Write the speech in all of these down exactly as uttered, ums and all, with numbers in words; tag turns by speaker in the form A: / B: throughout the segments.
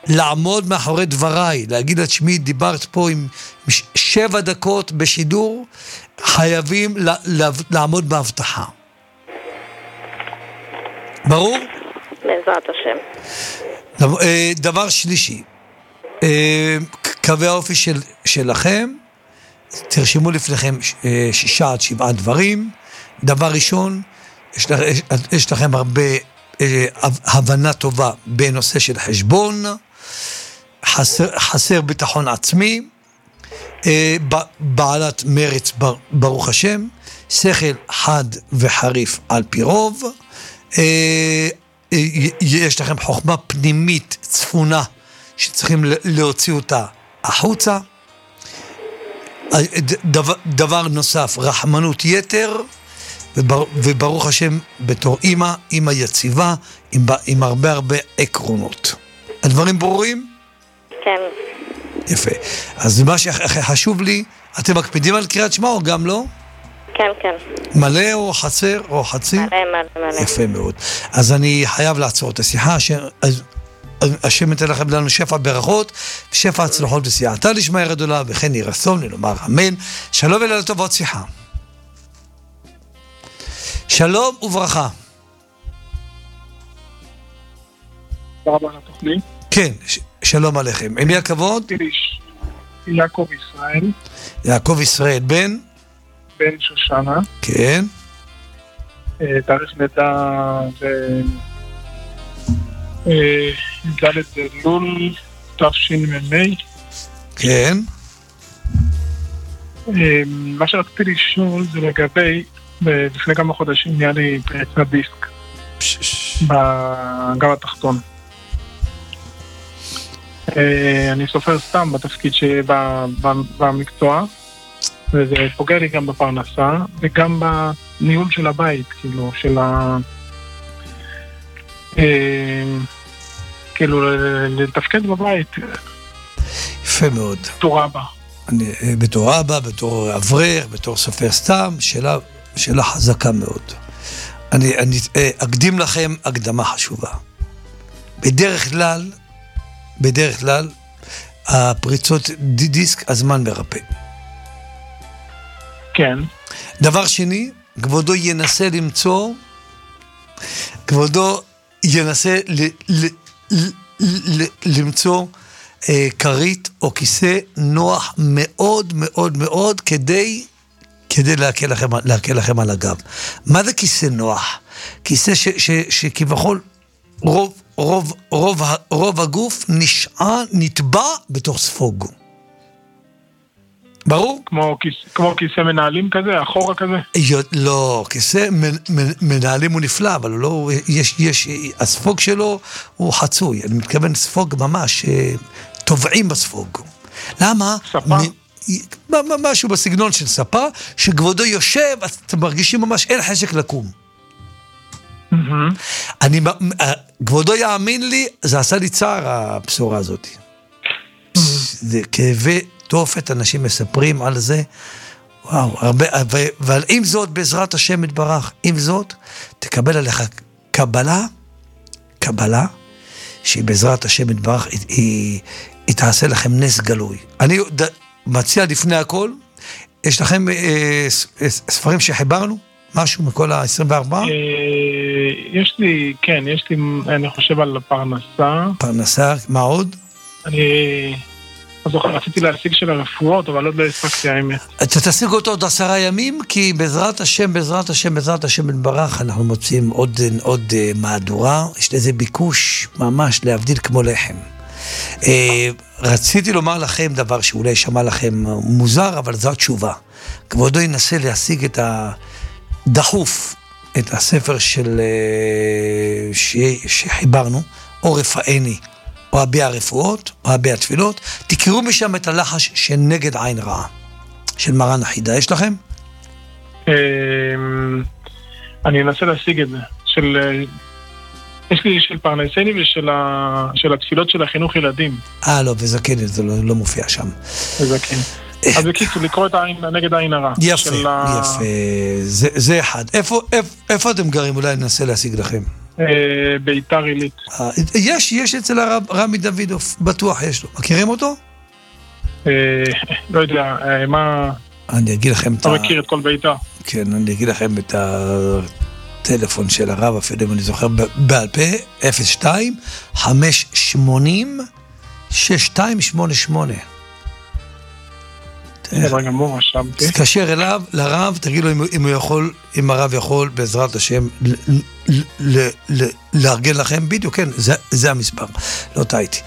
A: לעמוד מאחורי דבריי, להגיד את שמי, דיברת פה עם שבע דקות בשידור, חייבים לעמוד בהבטחה. ברור?
B: בעזרת השם.
A: דבר שלישי, קווי האופי של, שלכם, תרשמו לפניכם שישה עד שבעה דברים. דבר ראשון, יש, לכ, יש, יש לכם הרבה הבנה טובה בנושא של חשבון, חסר, חסר ביטחון עצמי, בעלת מרץ ברוך השם, שכל חד וחריף על פי רוב, יש לכם חוכמה פנימית צפונה שצריכים להוציא אותה החוצה. דבר, דבר נוסף, רחמנות יתר, ובר, וברוך השם בתור אמא, אמא יציבה, עם, עם הרבה הרבה עקרונות. הדברים ברורים?
B: כן.
A: יפה. אז מה שחשוב לי, אתם מקפידים על קריאת שמע או גם לא?
B: כן, כן.
A: מלא או חסר או חצי?
B: מלא, מלא, מלא.
A: יפה מאוד. אז אני חייב לעצור את השיחה, ש... השם ייתן לכם לנו שפע ברכות, שפע הצלחות וסייעתא דשמיא גדולה, וכן יהי רצון ונאמר אמן. שלום ולילה טוב, עוד שיחה. שלום וברכה.
C: תודה רבה לתוכנית.
A: כן, ש- שלום עליכם. עם מי הכבוד?
C: יעקב ישראל.
A: יעקב ישראל, בן?
C: בן שושנה.
A: כן.
C: תאריך לידה זה ד' אלול תשמ"ה.
A: כן.
C: מה שרציתי לשאול זה לגבי, לפני כמה חודשים נהיה לי פריצת דיסק בגב התחתון. אני סופר סתם בתפקיד שבמקצוע, וזה פוגע לי גם בפרנסה וגם בניהול של הבית, כאילו של ה... כאילו לתפקד בבית.
A: יפה מאוד.
C: בתור אבא.
A: אני, בתור אבא, בתור אברך, בתור סופר סתם, שאלה, שאלה חזקה מאוד. אני, אני אקדים לכם הקדמה חשובה. בדרך כלל, בדרך כלל, הפריצות דיסק הזמן מרפא.
C: כן.
A: דבר שני, כבודו ינסה למצוא, כבודו ינסה ל, ל, ל, ל, למצוא אה, קרית או כיסא נוח מאוד מאוד מאוד כדי, כדי להקל לכם, להקל לכם על הגב. מה זה כיסא נוח? כיסא ש, ש, שכביכול רוב, רוב, רוב, רוב הגוף נשעה, נטבע בתוך ספוג. ברור?
C: כמו כיסא, כמו כיסא מנהלים כזה, אחורה כזה?
A: לא, כיסא מנהלים הוא נפלא, אבל לא, יש, יש, הספוג שלו הוא חצוי, אני מתכוון ספוג ממש, טובעים בספוג. למה?
C: ספה?
A: משהו בסגנון של ספה, שכבודו יושב, אתם מרגישים ממש אין חשק לקום. אני, כבודו יאמין לי, זה עשה לי צער הבשורה הזאת. זה כאבי תופת, אנשים מספרים על זה, וואו, הרבה, אבל עם זאת, בעזרת השם יתברך, עם זאת, תקבל עליך קבלה, קבלה, שהיא בעזרת השם יתברך, היא, היא, היא תעשה לכם נס גלוי. אני ד, מציע לפני הכל, יש לכם אה, ספרים שחיברנו? משהו מכל ה-עשרים וארבע?
C: יש לי, כן, יש לי, אני חושב על פרנסה.
A: פרנסה, מה עוד?
C: אני... אז רציתי להשיג של הרפואות, אבל עוד לא הספקתי האמת.
A: אתה תשיג אותו עוד עשרה ימים, כי בעזרת השם, בעזרת השם, בעזרת השם בנברך, אנחנו מוצאים עוד, עוד מהדורה, יש לזה ביקוש ממש להבדיל כמו לחם. רציתי לומר לכם דבר שאולי שמע לכם מוזר, אבל זו התשובה. כבודו ינסה להשיג את הדחוף, את הספר של, שחיברנו, או רפאני, או הבי הרפואות, או הבי התפילות, תקראו משם את הלחש שנגד עין רעה, של מרן החידה. יש לכם?
C: אני אנסה להשיג את זה. של... יש לי של פרנסני ושל התפילות של החינוך ילדים.
A: אה, לא, וזקן, זה לא, לא מופיע שם.
C: וזקן. אז בקיצור, לקרוא את העין, נגד העין הרע.
A: יפה, יפה. זה, זה אחד. איפה, איפה, איפה אתם גרים? אולי ננסה להשיג לכם.
C: ביתר עילית.
A: יש, יש אצל הרב רמי דוידוף, בטוח יש לו. מכירים אותו?
C: לא יודע, מה...
A: אני אגיד לכם את ה...
C: אתה מכיר את כל ביתר.
A: כן, אני אגיד לכם את הטלפון של הרב, אפילו אם אני זוכר בעל פה, אפס שתיים חמש שמונים שש שתיים שמונה שמונה.
C: בסדר גמור, רשמתי.
A: תתקשר אליו, לרב, תגיד לו אם הוא יכול, אם הרב יכול בעזרת השם לארגן לכם, בדיוק, כן, זה המספר, לא טעיתי.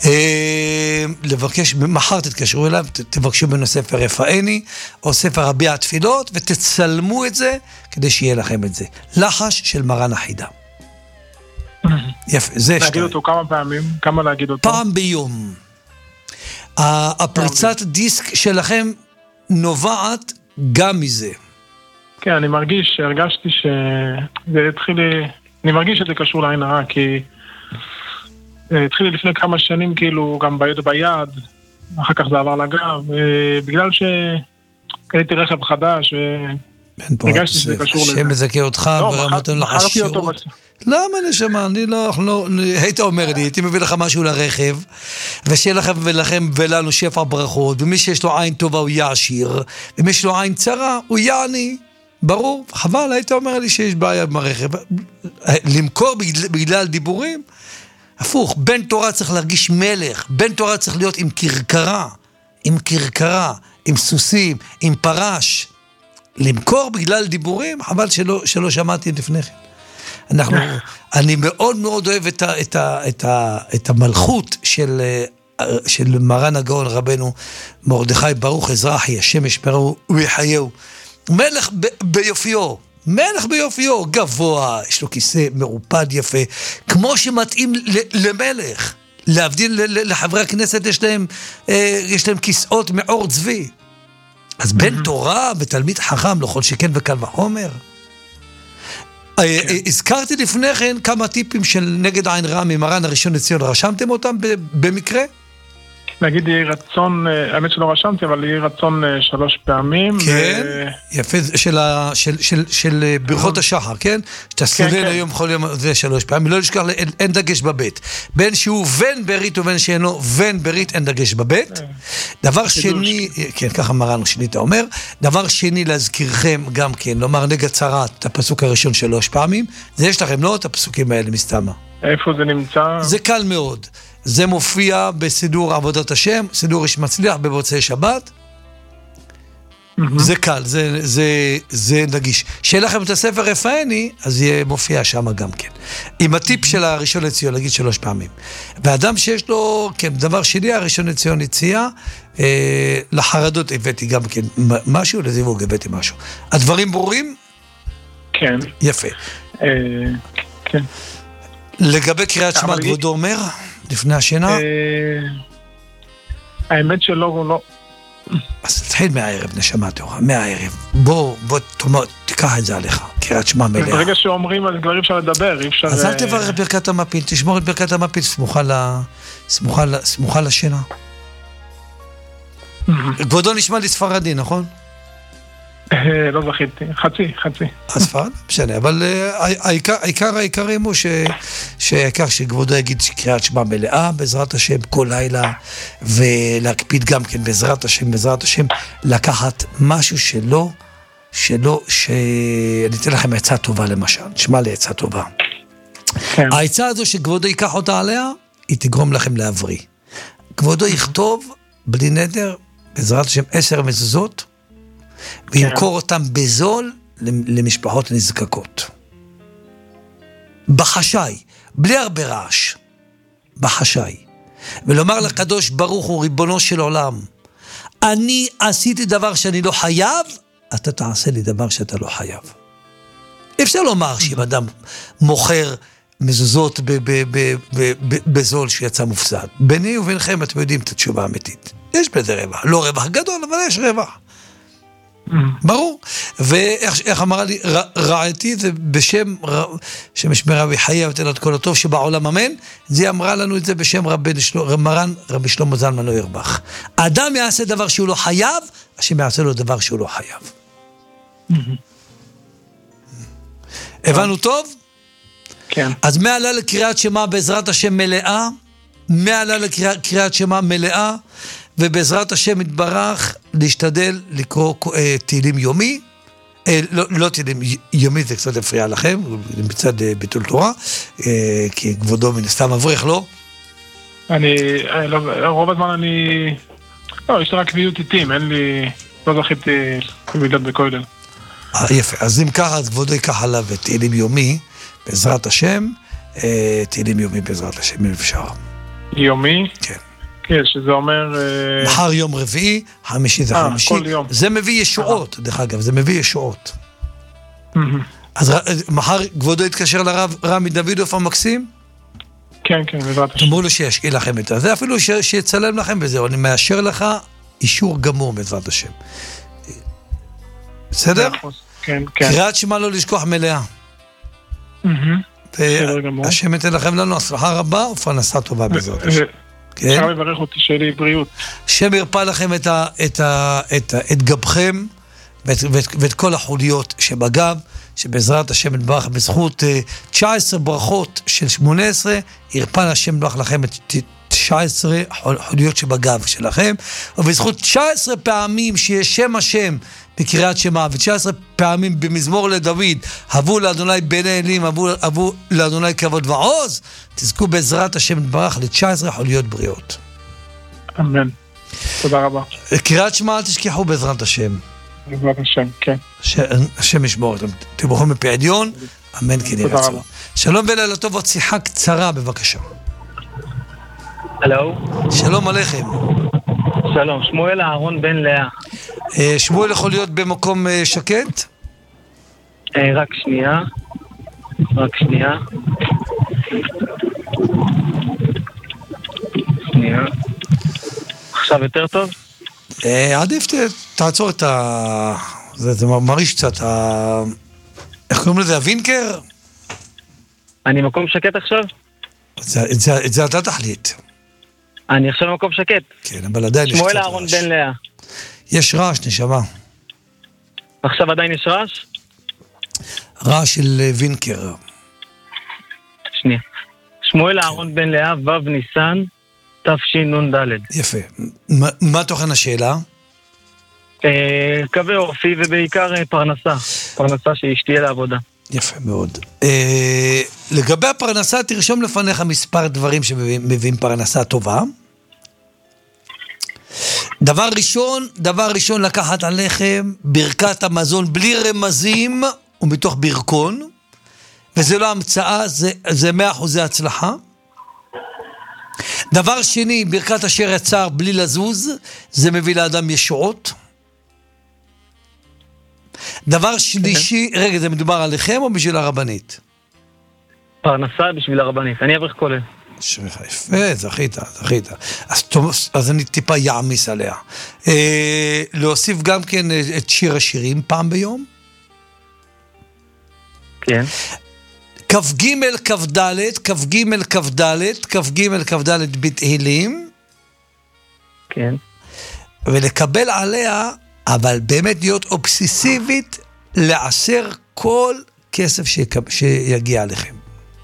A: לבקש, מחר תתקשרו אליו, תבקשו ממנו ספר רפאני, או ספר רבי התפילות, ותצלמו את זה, כדי שיהיה לכם את זה. לחש של מרן החידה. יפה, זה
C: להגיד אותו כמה פעמים? כמה להגיד אותו?
A: פעם ביום. הפריצת דיסק שלכם נובעת גם מזה.
C: כן, אני מרגיש, הרגשתי שזה התחיל, אני מרגיש שזה קשור לעין הרע, כי התחיל לפני כמה שנים כאילו גם ביד ביד, אחר כך זה עבר לגב, בגלל שקניתי רכב חדש, הרגשתי שזה קשור לזה.
A: השם מזכה אותך ורמתנו לך שירות. למה נשמה? אני לא, היית אומר לי, הייתי מביא לך משהו לרכב, ושיהיה לכם ולכם ולנו שפע ברכות, ומי שיש לו עין טובה הוא יהיה עשיר, ומי שיש לו עין צרה הוא יהיה עני. ברור, חבל, היית אומר לי שיש בעיה עם הרכב. למכור בגלל, בגלל דיבורים? הפוך, בן תורה צריך להרגיש מלך, בן תורה צריך להיות עם קרקרה, עם קרקרה, עם סוסים, עם פרש. למכור בגלל דיבורים? חבל שלא, שלא שמעתי לפני כן. אנחנו, אני מאוד מאוד אוהב את, ה, את, ה, את, ה, את המלכות של, של מרן הגאון רבנו מרדכי ברוך אזרחי, השם ישמרו ויחייהו. מלך ב, ביופיו, מלך ביופיו, גבוה, יש לו כיסא מרופד יפה, כמו שמתאים ל, למלך. להבדיל לחברי הכנסת יש להם, יש להם כיסאות מעור צבי. אז בן תורה ותלמיד חכם, לא כל שכן וקל וחומר. הזכרתי לפני כן כמה טיפים של נגד עין רע ממרן הראשון לציון, רשמתם אותם במקרה?
C: להגיד יהי רצון, האמת שלא רשמתי, אבל יהי רצון שלוש פעמים.
A: כן, יפה, של ברכות השחר, כן? שאתה סולל היום כל יום, זה שלוש פעמים, לא לשכח, אין דגש בבית. בין שהוא בן ברית ובין שאינו בן ברית, אין דגש בבית. דבר שני, כן, ככה מרן שני אתה אומר, דבר שני להזכירכם גם כן, לומר נגד צרת, את הפסוק הראשון שלוש פעמים, זה יש לכם לא את הפסוקים האלה מסתמה.
C: איפה זה נמצא?
A: זה קל מאוד. זה מופיע בסידור עבודת השם, סידור איש מצליח בבוצעי שבת. Mm-hmm. זה קל, זה, זה, זה נגיש. שיהיה לכם את הספר רפאני, אז יהיה מופיע שם גם כן. עם הטיפ mm-hmm. של הראשון לציון, להגיד שלוש פעמים. ואדם שיש לו, כן, דבר שני, הראשון לציון הציע, אה, לחרדות הבאתי גם כן משהו, לזיווג הבאתי משהו. הדברים ברורים?
C: כן.
A: יפה.
C: אה, כן.
A: לגבי קריאת שמע, כבודו אומר, לפני השינה?
C: האמת שלא, לא.
A: אז תתחיל מהערב, נשמה תורה, מהערב. בוא, בוא, תיקח את זה עליך, קריאת שמע מלאה.
C: ברגע שאומרים, אז כבר אי אפשר לדבר, אי אפשר...
A: אז אל תברך ברכת המפיל, תשמור את ברכת המפיל, סמוכה לשינה. כבודו נשמע לי ספרדי, נכון?
C: לא זכיתי, חצי, חצי.
A: הספרד? משנה, אבל העיקר העיקרים הוא שהעיקר שכבודו יגיד קריאת שמע מלאה בעזרת השם כל לילה, ולהקפיד גם כן בעזרת השם, בעזרת השם, לקחת משהו שלא, שלא, שאני אתן לכם עצה טובה למשל, שמע לי עצה טובה. העצה הזו שכבודו ייקח אותה עליה, היא תגרום לכם להבריא. כבודו יכתוב בלי נדר, בעזרת השם, עשר מזוזות, וימכור אותם בזול למשפחות נזקקות. בחשאי, בלי הרבה רעש. בחשאי. ולומר לקדוש ברוך הוא, ריבונו של עולם, אני עשיתי דבר שאני לא חייב, אתה תעשה לי דבר שאתה לא חייב. אפשר לומר שאם אדם מוכר מזוזות בזול שיצא מופסד. ביני ובינכם אתם יודעים את התשובה האמיתית. יש בזה רווח. לא רווח גדול, אבל יש רווח. ברור. ואיך אמרה לי, רעייתי זה בשם שמשמרה וחיה ותן את כל הטוב שבעולם אמן, זה אמרה לנו את זה בשם מרן רבי שלמה זלמן לא ירבך. האדם יעשה דבר שהוא לא חייב, השם יעשה לו דבר שהוא לא חייב. הבנו טוב?
C: כן.
A: אז מעלה לקריאת שמע בעזרת השם מלאה, מעלה לקריאת שמע מלאה, ובעזרת השם יתברך להשתדל לקרוא אה, תהילים יומי, אה, לא, לא תהילים יומי, זה קצת הפריע לכם, מצד אה, ביטול תורה, אה, כי כבודו מן הסתם מבריך, לא?
C: אני, לא, רוב הזמן אני, לא, יש לי רק קביעות איתים, אין לי, לא זכיתי כבילות בכולל.
A: אה, יפה, אז אם ככה, אז כבודו ייקח עליו את תהילים יומי, בעזרת השם, אה, תהילים יומי בעזרת השם, אם אפשר.
C: יומי?
A: כן.
C: כן, שזה אומר...
A: מחר יום רביעי, חמישי זה חמישי.
C: כל יום.
A: זה מביא ישועות, דרך אגב, זה מביא ישועות. אז מחר כבודו יתקשר לרב רמי דודוב המקסים?
C: כן, כן, בעזרת השם.
A: תאמרו לו שישקיע לכם את זה, אפילו שיצלם לכם בזה, אני מאשר לך אישור גמור בעזרת השם. בסדר?
C: כן, כן.
A: קריאת שמע לא לשכוח מלאה. והשם ייתן לכם לנו הצלחה רבה ופרנסה טובה בעזרת השם.
C: אפשר לברך אותי שלי בריאות.
A: שם ירפא לכם את, ה, את, ה, את, ה, את גבכם ואת, ואת, ואת כל החוליות שבגב, שבעזרת השם יתברך בזכות תשע עשרה ברכות של שמונה עשרה, ירפא השם יתברך לכם את תשע עשרה חוליות שבגב שלכם, ובזכות תשע עשרה פעמים שיש שם השם בקריאת שמע, ו-תשע עשרה פעמים במזמור לדוד, הבו לאדוני בין האלים, הבו, הבו לאדוני כבוד ועוז, תזכו בעזרת השם יתברך ל-תשע עשרה חוליות בריאות.
C: אמן. תודה רבה.
A: קריאת שמע אל תשכחו בעזרת השם.
C: בעזרת השם, כן.
A: ש... השם ישמור אתם. תברכו מפי עליון, אמן כן יהיה רצון. שלום ולילה טוב, עוד שיחה קצרה בבקשה.
D: הלו.
A: שלום עליכם.
D: שלום, שמואל אהרון בן לאה.
A: שמואל יכול להיות במקום שקט?
D: רק שנייה. רק שנייה. שנייה. עכשיו יותר טוב?
A: עדיף תעצור את ה... זה מרגיש קצת ה... איך קוראים לזה? הווינקר?
D: אני מקום שקט עכשיו?
A: את זה אתה תחליט.
D: אני עכשיו במקום שקט.
A: כן, אבל עדיין יש קצת רעש.
D: שמואל אהרון בן לאה.
A: יש רעש, נשמה.
D: עכשיו עדיין יש רעש?
A: רעש של וינקר.
D: שנייה. שמואל אהרון בן לאה, ו' ניסן, תשנ"ד.
A: יפה. מה תוכן השאלה?
D: קווי אופי ובעיקר פרנסה. פרנסה שתהיה לעבודה.
A: יפה מאוד. לגבי הפרנסה, תרשום לפניך מספר דברים שמביאים פרנסה טובה. דבר ראשון, דבר ראשון לקחת עליכם ברכת המזון בלי רמזים ומתוך ברכון, וזה לא המצאה, זה, זה מאה אחוזי הצלחה. דבר שני, ברכת אשר יצר בלי לזוז, זה מביא לאדם ישועות. דבר שלישי, רגע, זה מדובר עליכם או בשביל הרבנית?
D: פרנסה בשביל הרבנית, אני אברך כולל.
A: שריך, יפה, זכית, זכית. אז, אז אני טיפה יעמיס עליה. אה, להוסיף גם כן את שיר השירים פעם ביום?
D: כן.
A: כף ג' כף ד', כף ג' כף ד', כף ג' כף ד' בתהילים.
D: כן.
A: ולקבל עליה, אבל באמת להיות אובססיבית, לעשר כל כסף שיקב, שיגיע עליכם.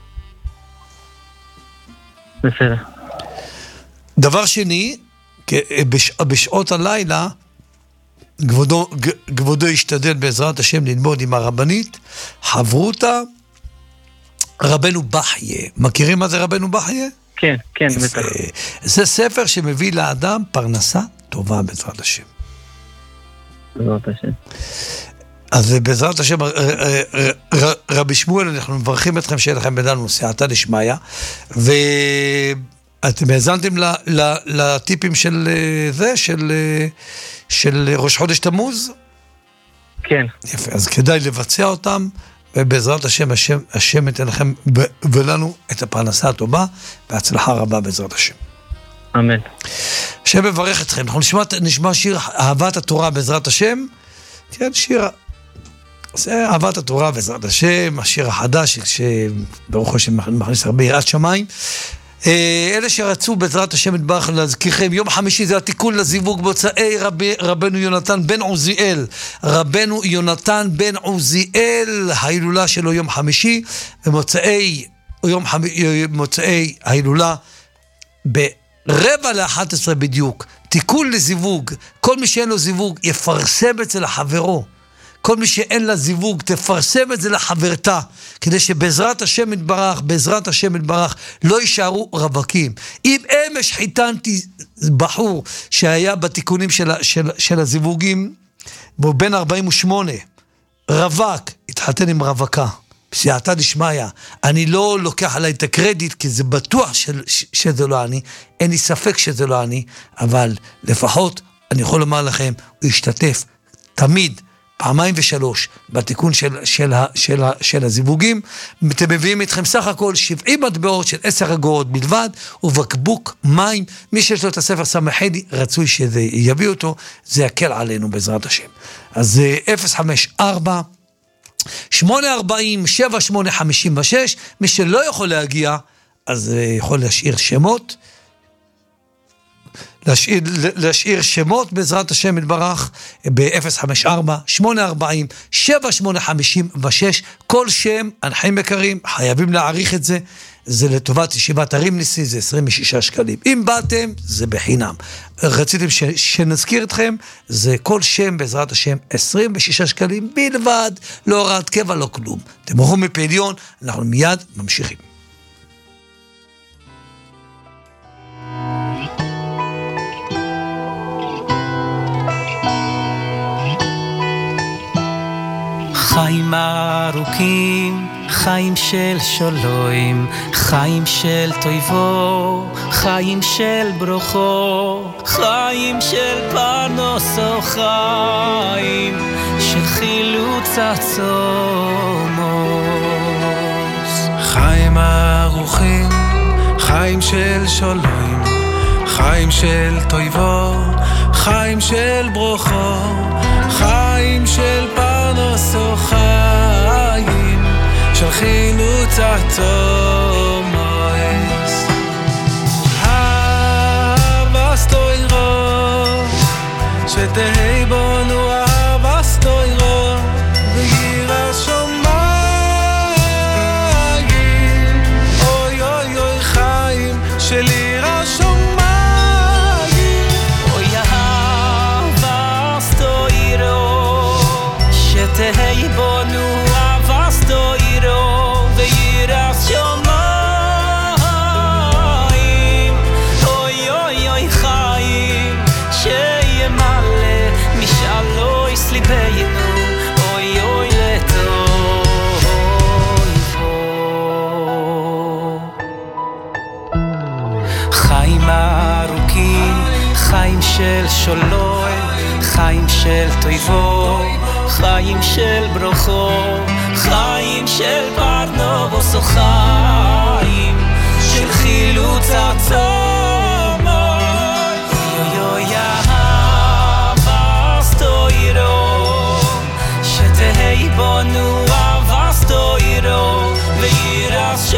D: בסדר.
A: דבר שני, בש, בשעות הלילה, כבודו, כבודו ישתדל בעזרת השם ללמוד עם הרבנית, חברותה, רבנו בחיה. מכירים מה זה רבנו בחיה?
D: כן, כן, בטח.
A: זה ספר שמביא לאדם פרנסה טובה בעזרת השם.
D: בעזרת השם.
A: אז בעזרת השם, רבי שמואל, אנחנו מברכים אתכם שיהיה לכם בדנו סייעתא דשמיא, ואתם האזנתם לטיפים של זה, של ראש חודש תמוז?
D: כן.
A: יפה, אז כדאי לבצע אותם, ובעזרת השם, השם, השם ייתן לכם ולנו את הפרנסה הטובה, בהצלחה רבה בעזרת השם.
D: אמן.
A: השם מברך אתכם. אנחנו נשמע, נשמע שיר אהבת התורה בעזרת השם. כן, שיר... זה אהבת התורה בעזרת השם, השיר החדש, שברוך השם מכניס הרבה יראת שמיים. אלה שרצו בעזרת השם יתברך להזכירכם, יום חמישי זה התיקון לזיווג מוצאי רב, רבנו יונתן בן עוזיאל, רבנו יונתן בן עוזיאל, ההילולה שלו יום חמישי, ומוצאי יום חמ... מוצאי ההילולה ברבע לאחת עשרה בדיוק, תיקון לזיווג, כל מי שאין לו זיווג יפרסם את זה לחברו, כל מי שאין לה זיווג תפרסם את זה לחברתה, כדי שבעזרת השם יתברך, בעזרת השם יתברך, לא יישארו רווקים. אם אמש חיתנתי בחור שהיה בתיקונים של, של, של הזיווגים, בן ארבעים ושמונה, רווק, התחתן עם רווקה, בסייעתא דשמיא, אני לא לוקח עליי את הקרדיט, כי זה בטוח של, ש, שזה לא אני, אין לי ספק שזה לא אני, אבל לפחות אני יכול לומר לכם, הוא השתתף תמיד, פעמיים ושלוש, בתיקון של, של, של, של הזיווגים, אתם מביאים איתכם סך הכל שבעים מטבעות של עשר אגורות בלבד, ובקבוק מים, מי שיש לו את הספר סמכני, רצוי שזה יביא אותו, זה יקל עלינו בעזרת השם. אז אפס חמש ארבע, שמונה ארבעים, שבע שמונה חמישים ושש, מי שלא יכול להגיע, אז יכול להשאיר שמות, להשאיר, להשאיר שמות בעזרת השם יתברך ב-אפס חמש ארבע, שמונה ארבעים, שבע שמונה חמישים ושש, כל שם, אנחים יקרים, חייבים להעריך את זה, זה לטובת ישיבת הרים ניסי, זה עשרים ושישה שקלים. אם באתם, זה בחינם. רציתם ש- שנזכיר אתכם, זה כל שם בעזרת השם עשרים ושישה שקלים בלבד, לא הוראת קבע, לא כלום. תמוכו מפעליון, אנחנו מיד ממשיכים.
E: חיים ארוכים, חיים של שלום, חיים של טויבו, חיים של ברוכו, חיים של פרנסו, חיים של חילוץ הצומוס.
F: חיים ארוכים, חיים של שלום, חיים של טויבו, חיים של ברוכו, חיים של פרנסו, חיים של חילוץ הצומוס. אהבסטוירו, שתהי בנו אהבסטוירו, וירא שמיים, אוי אוי אוי חיים של ירא שמיים.
E: תהי בנו אהבסתו עירו וירס שמיים, אוי אוי אוי חיים שימלא משאלו יסליבנו, אוי אוי לטובו. חיים ארוכים, חיים של שלום, חיים של טויבו, חיים של ברוכו, חיים של פרנובוס, חיים של חילוץ הצומוס. יוי יוי אהבסתו עירו, שתהי בנו אהבסתו עירו, וירס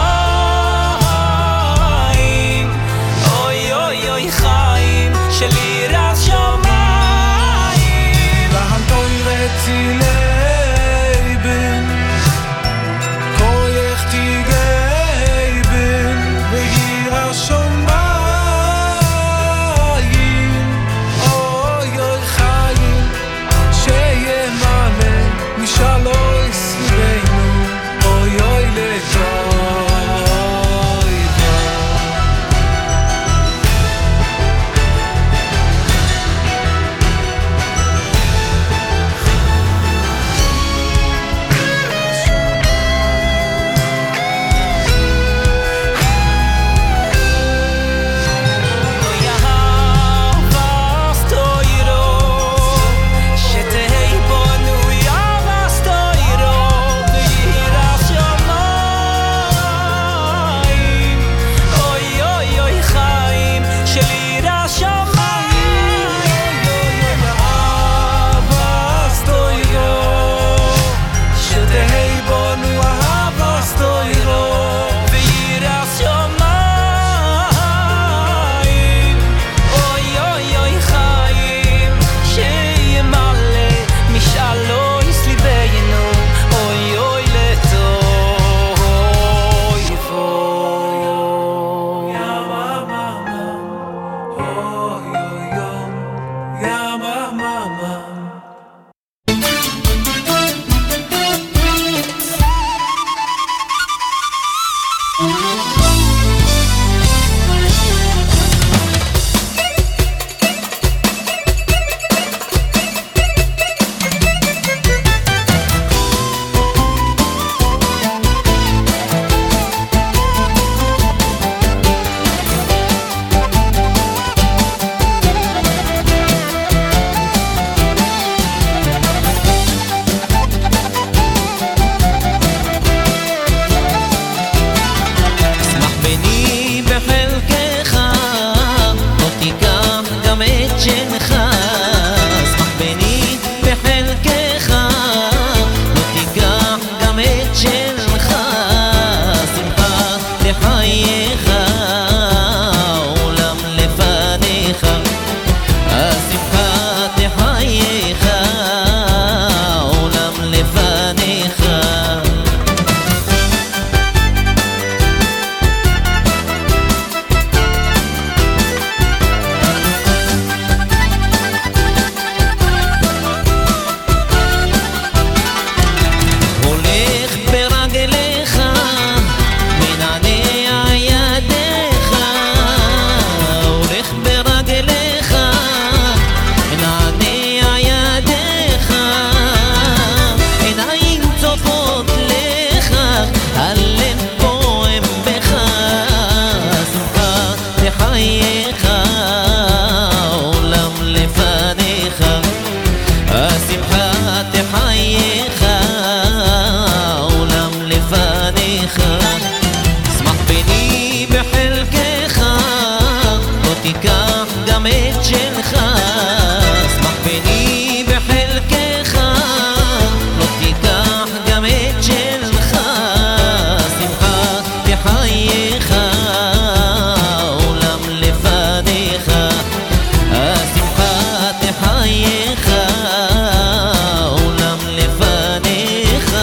E: שמיים, אוי אוי אוי חיים של ירס שמיים.
F: Sie leben, koich ti geben, v'yira shomai.
E: תיקח גם את שלך, שמח בני בחלקך, לא תיקח גם את שלך, שמחה תחייך, עולם לפניך, השמחה תחייך, עולם לפניך.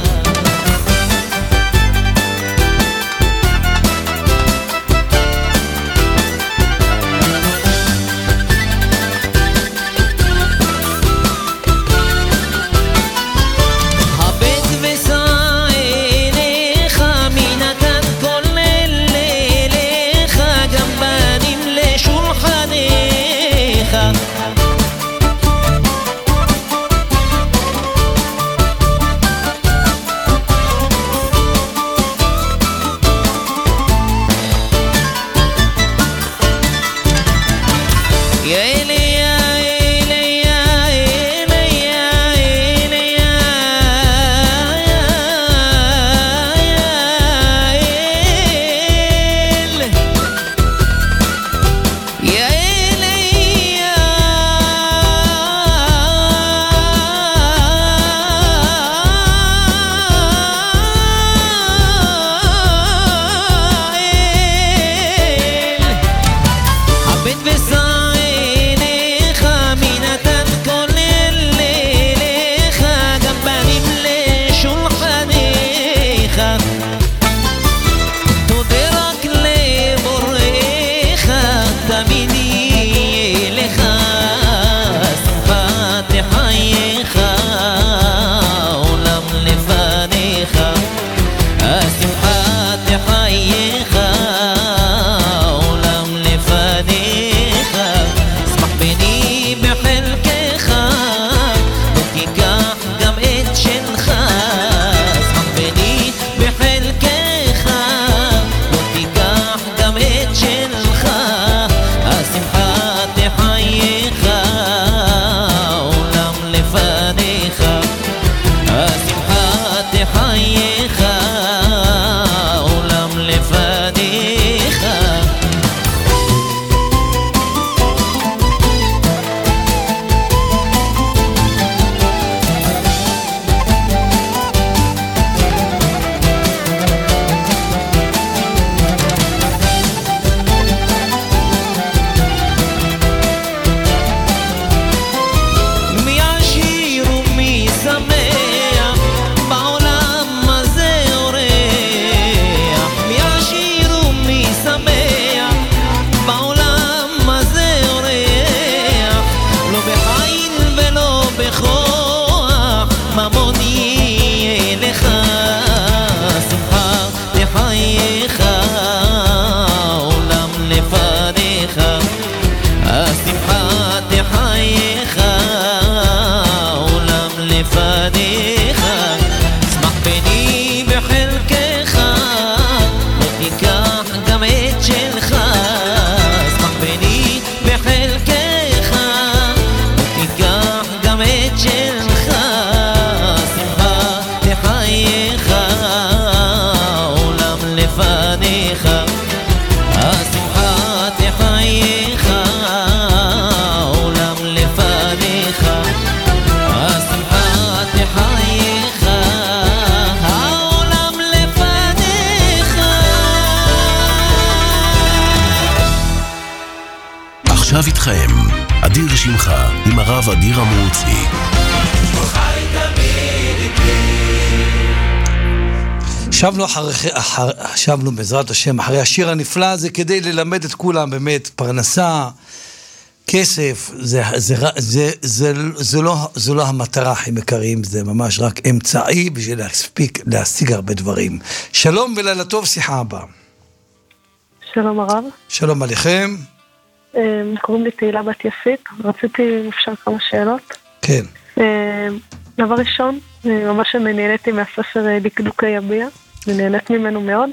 G: עכשיו איתכם, אדיר שמחה עם הרב אדיר המוציא.
A: שבנו, אחרי, אחר, שבנו בעזרת השם אחרי השיר הנפלא הזה כדי ללמד את כולם באמת פרנסה, כסף, זה, זה, זה, זה, זה, לא, זה לא המטרה הכי מקרים, זה ממש רק אמצעי בשביל להספיק, להשיג הרבה דברים. שלום ולילה טוב, שיחה הבאה.
H: שלום הרב.
A: שלום עליכם.
H: קוראים לי תהילה בת יפית, רציתי אפשר כמה שאלות.
A: כן.
H: דבר ראשון, ממש אני נהניתי מהספר דקדוקי יביע, אני נהנית ממנו מאוד,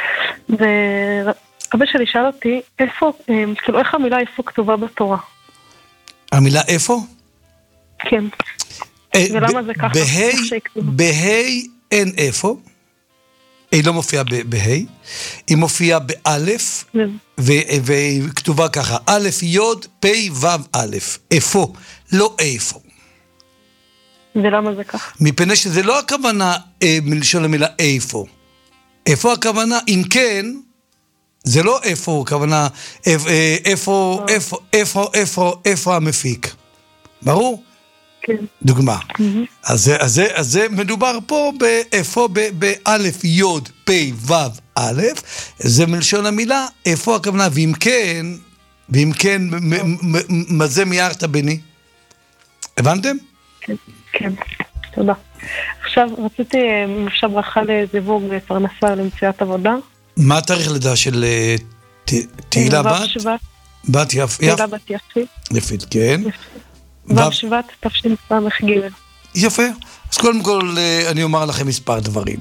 H: ואבא שלי שאל אותי, איפה, כאילו איך המילה איפה כתובה בתורה?
A: המילה איפה?
H: כן. ולמה זה ככה?
A: בהי אין איפה, היא לא מופיעה בה', היא מופיעה באלף, וכתובה ככה, א' יוד, פ' ו' א', איפה, לא איפה.
H: ולמה זה כך?
A: מפני שזה לא הכוונה אה, מלשון המילה איפה. איפה הכוונה? אם כן, זה לא איפה, הכוונה איפה, איפה, איפה, איפה, איפה, איפה המפיק. ברור?
H: כן.
A: דוגמה. אז זה, אז זה, אז זה מדובר פה באיפה, באלף, יוד, פי, וו, א', זה מלשון המילה, איפה הכוונה, ואם כן, ואם כן, מה זה מיירת בני? הבנתם?
H: כן, כן, תודה. עכשיו, רציתי, אם אפשר ברכה לזיווג פרנסה למציאת עבודה. מה
A: התאריך לידה של תהילה בת? בת יפית.
H: תהילה בת יפית.
A: יפית, כן.
H: ו' שבט תשס"ג.
A: יפה. אז קודם כל אני אומר לכם מספר דברים.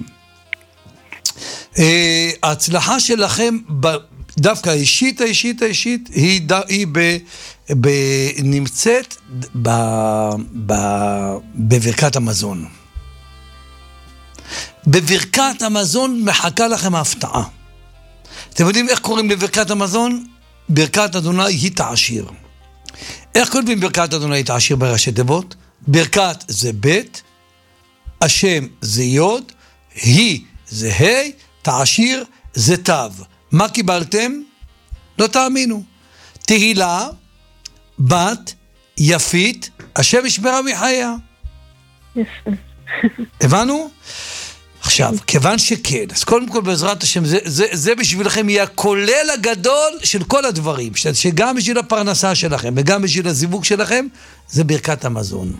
A: ההצלחה שלכם דווקא האישית, האישית, האישית, היא, היא ב, ב, נמצאת ב, ב, בברכת המזון. בברכת המזון מחכה לכם ההפתעה. אתם יודעים איך קוראים לברכת המזון? ברכת אדוני היא תעשיר. איך כותבים ברכת אדוני היא תעשיר בראשי תיבות? ברכת זה ב', השם זה יוד, היא זה ה', תעשיר זה תו. מה קיבלתם? לא תאמינו. תהילה, בת, יפית, השם ישמרה מחייה. הבנו? עכשיו, כיוון שכן, אז קודם כל בעזרת השם, זה, זה, זה בשבילכם יהיה הכולל הגדול של כל הדברים, שגם בשביל הפרנסה שלכם וגם בשביל הזיווג שלכם, זה ברכת המזון.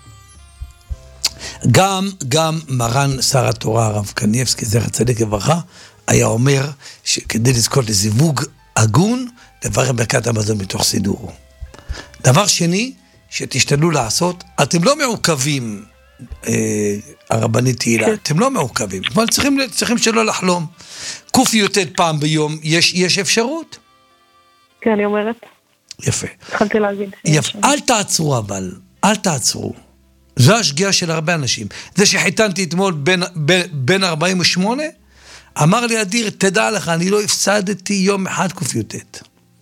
A: גם, גם מרן שר התורה הרב קניבסקי, זכר צדיק לברכה, היה אומר שכדי לזכות לזיווג הגון, לברך ברכת המזון מתוך סידור. דבר שני, שתשתדלו לעשות, אתם לא מעוכבים, אה, הרבנית תהילה, אתם לא מעוכבים, אבל צריכים, צריכים שלא לחלום. קוף יוטט פעם ביום, יש, יש אפשרות?
H: כן, אני אומרת.
A: יפה.
H: התחלתי להגיד.
A: יפה, אל תעצרו אבל, אל תעצרו. זו השגיאה של הרבה אנשים. זה שחיתנתי אתמול בין, בין, בין ארבעים ושמונה, אמר לי אדיר, תדע לך, אני לא הפסדתי יום אחד קוף יוטט.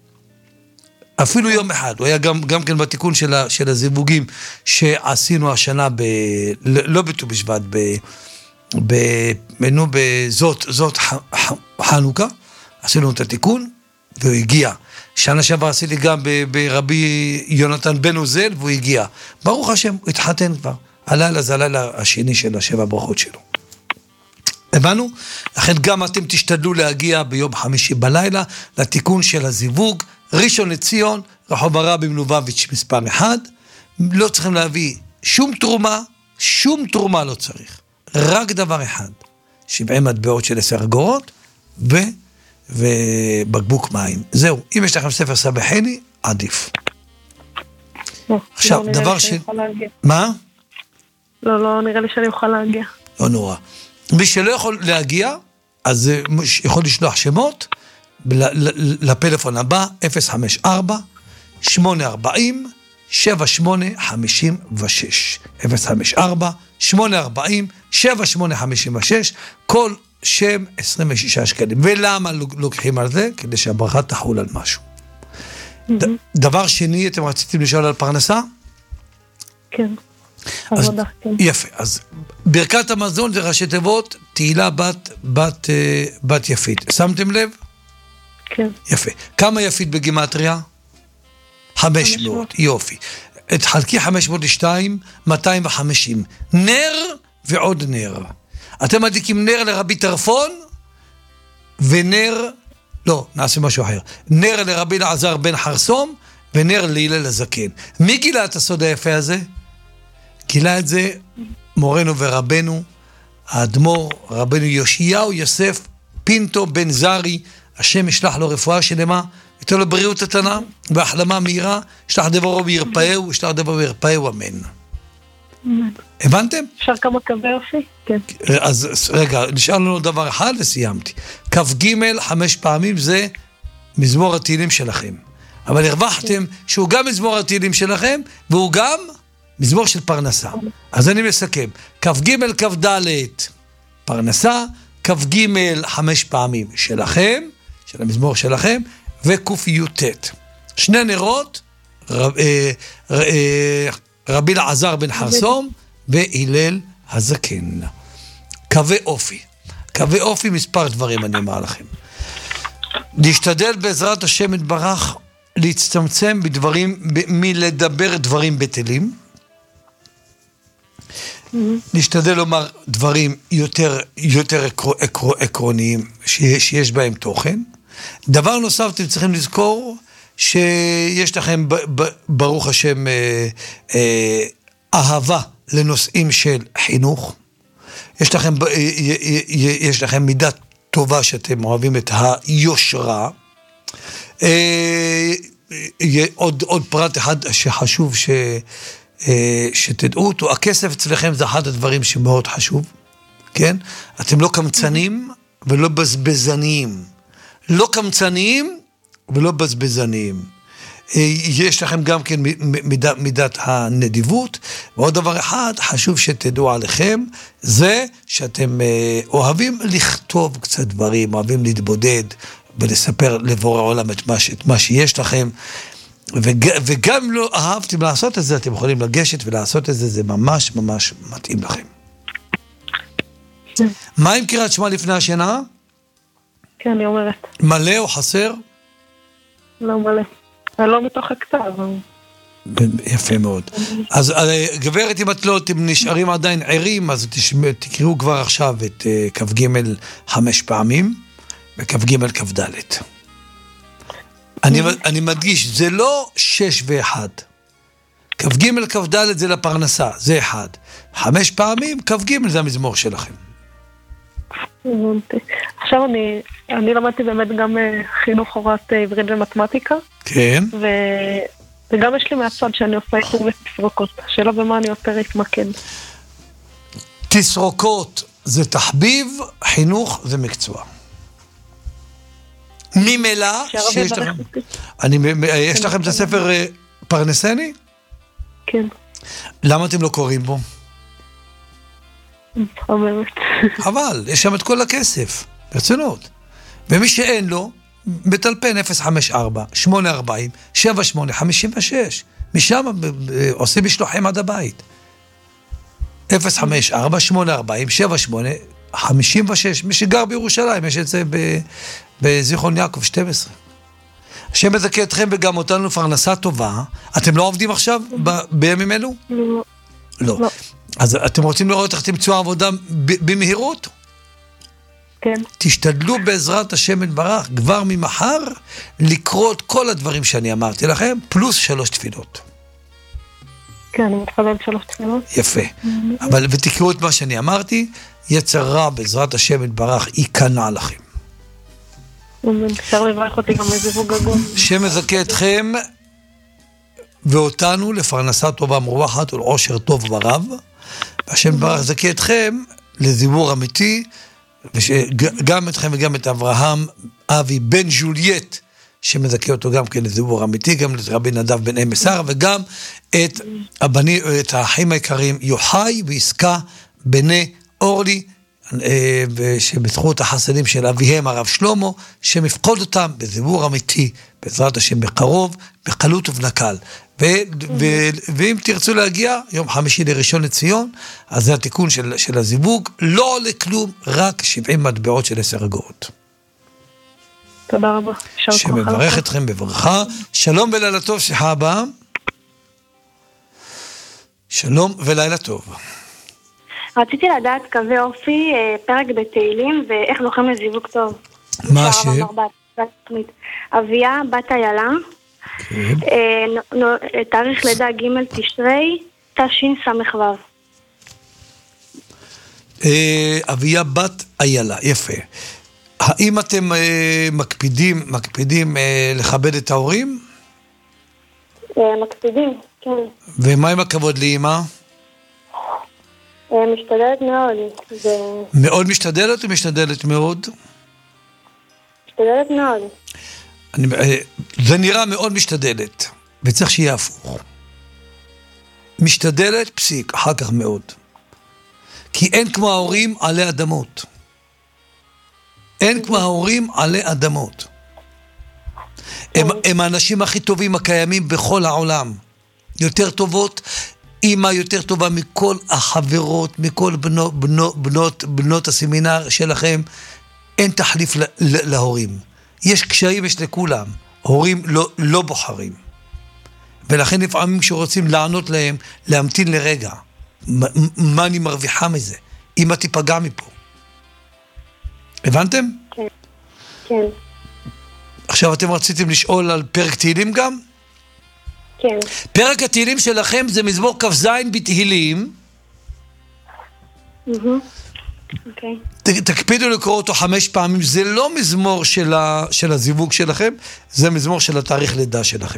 A: אפילו יום אחד. הוא היה גם, גם כן בתיקון של, ה, של הזיווגים שעשינו השנה, ב, לא בט"ו בשבט, ב, ב, נו, בזאת, זאת ח, ח, חנוכה, עשינו את התיקון, והוא הגיע. שנה שעבר עשיתי גם ב, ברבי יונתן בן עוזל, והוא הגיע. ברוך השם, הוא התחתן כבר. הלילה זה הלילה השני של השבע ברכות שלו. הבנו? לכן גם אתם תשתדלו להגיע ביום חמישי בלילה לתיקון של הזיווג, ראשון לציון, רחוב הרבי מלובביץ' מספר אחד, לא צריכים להביא שום תרומה, שום תרומה לא צריך, רק דבר אחד, שבעי מטבעות של עשר אגורות, ו... ובקבוק מים. זהו, אם יש לכם ספר סבחני, עדיף. עכשיו, דבר ש... מה?
H: לא, לא נראה לי שאני אוכל להגיע.
A: לא נורא. מי שלא יכול להגיע, אז יכול לשלוח שמות לפלאפון הבא, אפס חמש ארבע שמונה ארבעים שבע שמונה חמישים ושש. אפס חמש ארבע שמונה ארבעים שבע שמונה חמישים ושש, כל שם עשרים ושישה שקלים. ולמה לוקחים על זה? כדי שהברכה תחול על משהו. דבר שני, אתם רציתם לשאול על פרנסה?
H: כן.
A: אז, יפה, אז ברכת המזון זה ראשי תיבות, תהילה בת, בת, בת יפית. שמתם לב?
H: כן.
A: יפה. כמה יפית בגימטריה? חמש מאות, יופי. תחלקי חמש מאות ושתיים, מאתיים וחמישים. נר ועוד נר. אתם מדליקים נר לרבי טרפון, ונר, לא, נעשה משהו אחר. נר לרבי אלעזר בן חרסום, ונר להלל הזקן. מי גילה את הסוד היפה הזה? גילה את זה מורנו ורבנו, האדמו"ר, רבנו יאשיהו יוסף פינטו בן זרי, השם ישלח לו רפואה שלמה, ייתן לו בריאות איתנה, והחלמה מהירה, ישלח דברו וירפאהו, ישלח דברו וירפאהו, אמן. הבנתם?
H: אפשר כמה קווי יופי? כן.
A: אז רגע, נשאר לנו דבר אחד וסיימתי. כף ג' חמש פעמים זה מזמור התהילים שלכם. אבל הרווחתם שהוא גם מזמור התהילים שלכם, והוא גם מזמור של פרנסה. אז אני מסכם. כף ג' כף ד' פרנסה, כף ג' חמש פעמים שלכם, של המזמור שלכם, וקוף יוטט. שני נרות, רב, אה, אה, רבי אלעזר בן חרסום והלל הזקן. קווי אופי. קווי אופי מספר דברים אני אומר לכם. להשתדל בעזרת השם יתברך להצטמצם בדברים, ב- מלדבר דברים בטלים. Mm-hmm. להשתדל לומר דברים יותר, יותר עקר, עקר, עקרוניים שיש, שיש בהם תוכן. דבר נוסף אתם צריכים לזכור שיש לכם ב, ב, ברוך השם אה, אה, אהבה לנושאים של חינוך. יש לכם, יש לכם מידה טובה שאתם אוהבים את היושרה. עוד, עוד פרט אחד שחשוב ש, שתדעו אותו, הכסף אצלכם זה אחד הדברים שמאוד חשוב, כן? אתם לא קמצנים ולא בזבזניים. לא קמצניים ולא בזבזניים. יש לכם גם כן מידת, מידת הנדיבות, ועוד דבר אחד חשוב שתדעו עליכם, זה שאתם אוהבים לכתוב קצת דברים, אוהבים להתבודד ולספר לבורא העולם את מה, את מה שיש לכם, וג, וגם לא אהבתם לעשות את זה, אתם יכולים לגשת ולעשות את זה, זה ממש ממש מתאים לכם. מה עם קריאת שמע לפני השינה?
H: כן, אני אומרת.
A: מלא או חסר?
H: לא מלא. לא מתוך הכתב.
A: יפה מאוד. אז גברת, אם את לא, אתם נשארים עדיין ערים, אז תקראו כבר עכשיו את כף ג' חמש פעמים, וכף ג' כף ד'. אני, אני מדגיש, זה לא שש ואחד. כף ג' כף ד' זה לפרנסה, זה אחד. חמש פעמים, כף ג' זה המזמור שלכם.
H: עכשיו אני, אני למדתי באמת גם חינוך הוראת עברית ומתמטיקה.
A: כן.
H: ו... וגם יש לי מהצד שאני עושה איתור ותסרוקות. השאלה במה אני יותר התמקד.
A: תסרוקות זה תחביב, חינוך זה מקצוע. ממילא שיש לכם... אני, יש לכם את הספר פרנסני?
H: כן.
A: למה אתם לא קוראים בו?
H: חממת.
A: אבל, יש שם את כל הכסף, ברצינות. ומי שאין לו, מטלפן אפס חמש ארבע שמונה ארבעים שבע שמונה חמישים ושש. משם עושים משלוחים עד הבית. אפס חמש ארבע שמונה ארבעים שבע שמונה חמישים ושש. מי שגר בירושלים, יש את זה בזיכרון יעקב שתים עשרה. השם מזכה אתכם וגם אותנו פרנסה טובה. אתם לא עובדים עכשיו בימים אלו?
H: לא.
A: לא. אז אתם רוצים לראות איך תמצאו עבודה במהירות?
H: כן.
A: תשתדלו בעזרת השם יתברך כבר ממחר לקרוא את כל הדברים שאני אמרתי לכם, פלוס שלוש תפילות.
H: כן, אני מתפלל שלוש תפילות.
A: יפה. אבל ותקראו את מה שאני אמרתי, יצר רע בעזרת השם יתברך ייכנע לכם.
H: אפשר לברך אותי גם לזיווג הגון.
A: השם מזכה אתכם ואותנו לפרנסה טובה מרווחת ולעושר טוב ברב, והשם יתברך זכה אתכם לזיבור אמיתי, גם אתכם וגם את אברהם אבי בן ג'ולייט, שמזכה אותו גם כן לזיבור אמיתי, גם לרבי נדב בן אמסר, וגם את הבני, את האחים היקרים יוחאי ועסקה בני אורלי, שבזכות החסדים של אביהם הרב שלמה, שמפקוד אותם בזיבור אמיתי, בעזרת השם בקרוב, בקלות ובנקל. ו- ו- ואם תרצו להגיע, יום חמישי לראשון לציון, אז זה התיקון של, של הזיווג, לא עולה כלום, רק שבעים מטבעות של עשר אגורות.
H: תודה רבה.
A: שמברך אתכם בברכה. שלום ולילה טוב, שיחה הבאה. שלום ולילה טוב.
B: רציתי לדעת קווי אופי, פרק בתהילים, ואיך זוכים לזיווג טוב.
A: מה השם?
B: אביה, בת איילה, תאריך לידה ג' תשרי, תשס"ו.
A: אביה, בת איילה, יפה. האם אתם מקפידים, מקפידים לכבד את ההורים?
B: מקפידים, כן.
A: ומה עם הכבוד לאמא?
B: משתדלת מאוד.
A: מאוד משתדלת או משתדלת מאוד?
B: משתדלת מאוד.
A: אני, זה נראה מאוד משתדלת, וצריך שיהיה הפוך. משתדלת, פסיק, אחר כך מאוד. כי אין כמו ההורים עלי אדמות. אין כמו ההורים עלי אדמות. הם, הם האנשים הכי טובים הקיימים בכל העולם. יותר טובות, אמא יותר טובה מכל החברות, מכל בנות, בנות, בנות, בנות הסמינר שלכם. אין תחליף ל, ל, להורים. יש קשיים, יש לכולם. הורים לא, לא בוחרים. ולכן לפעמים שרוצים לענות להם, להמתין לרגע. מה, מה אני מרוויחה מזה? אמא תיפגע מפה. הבנתם?
B: כן. כן.
A: עכשיו אתם רציתם לשאול על פרק תהילים גם?
B: כן.
A: פרק התהילים שלכם זה מזמור כ"ז בתהילים.
B: אוקיי.
A: תקפידו לקרוא אותו חמש פעמים. זה לא מזמור של, ה, של הזיווג שלכם, זה מזמור של התאריך לידה שלכם.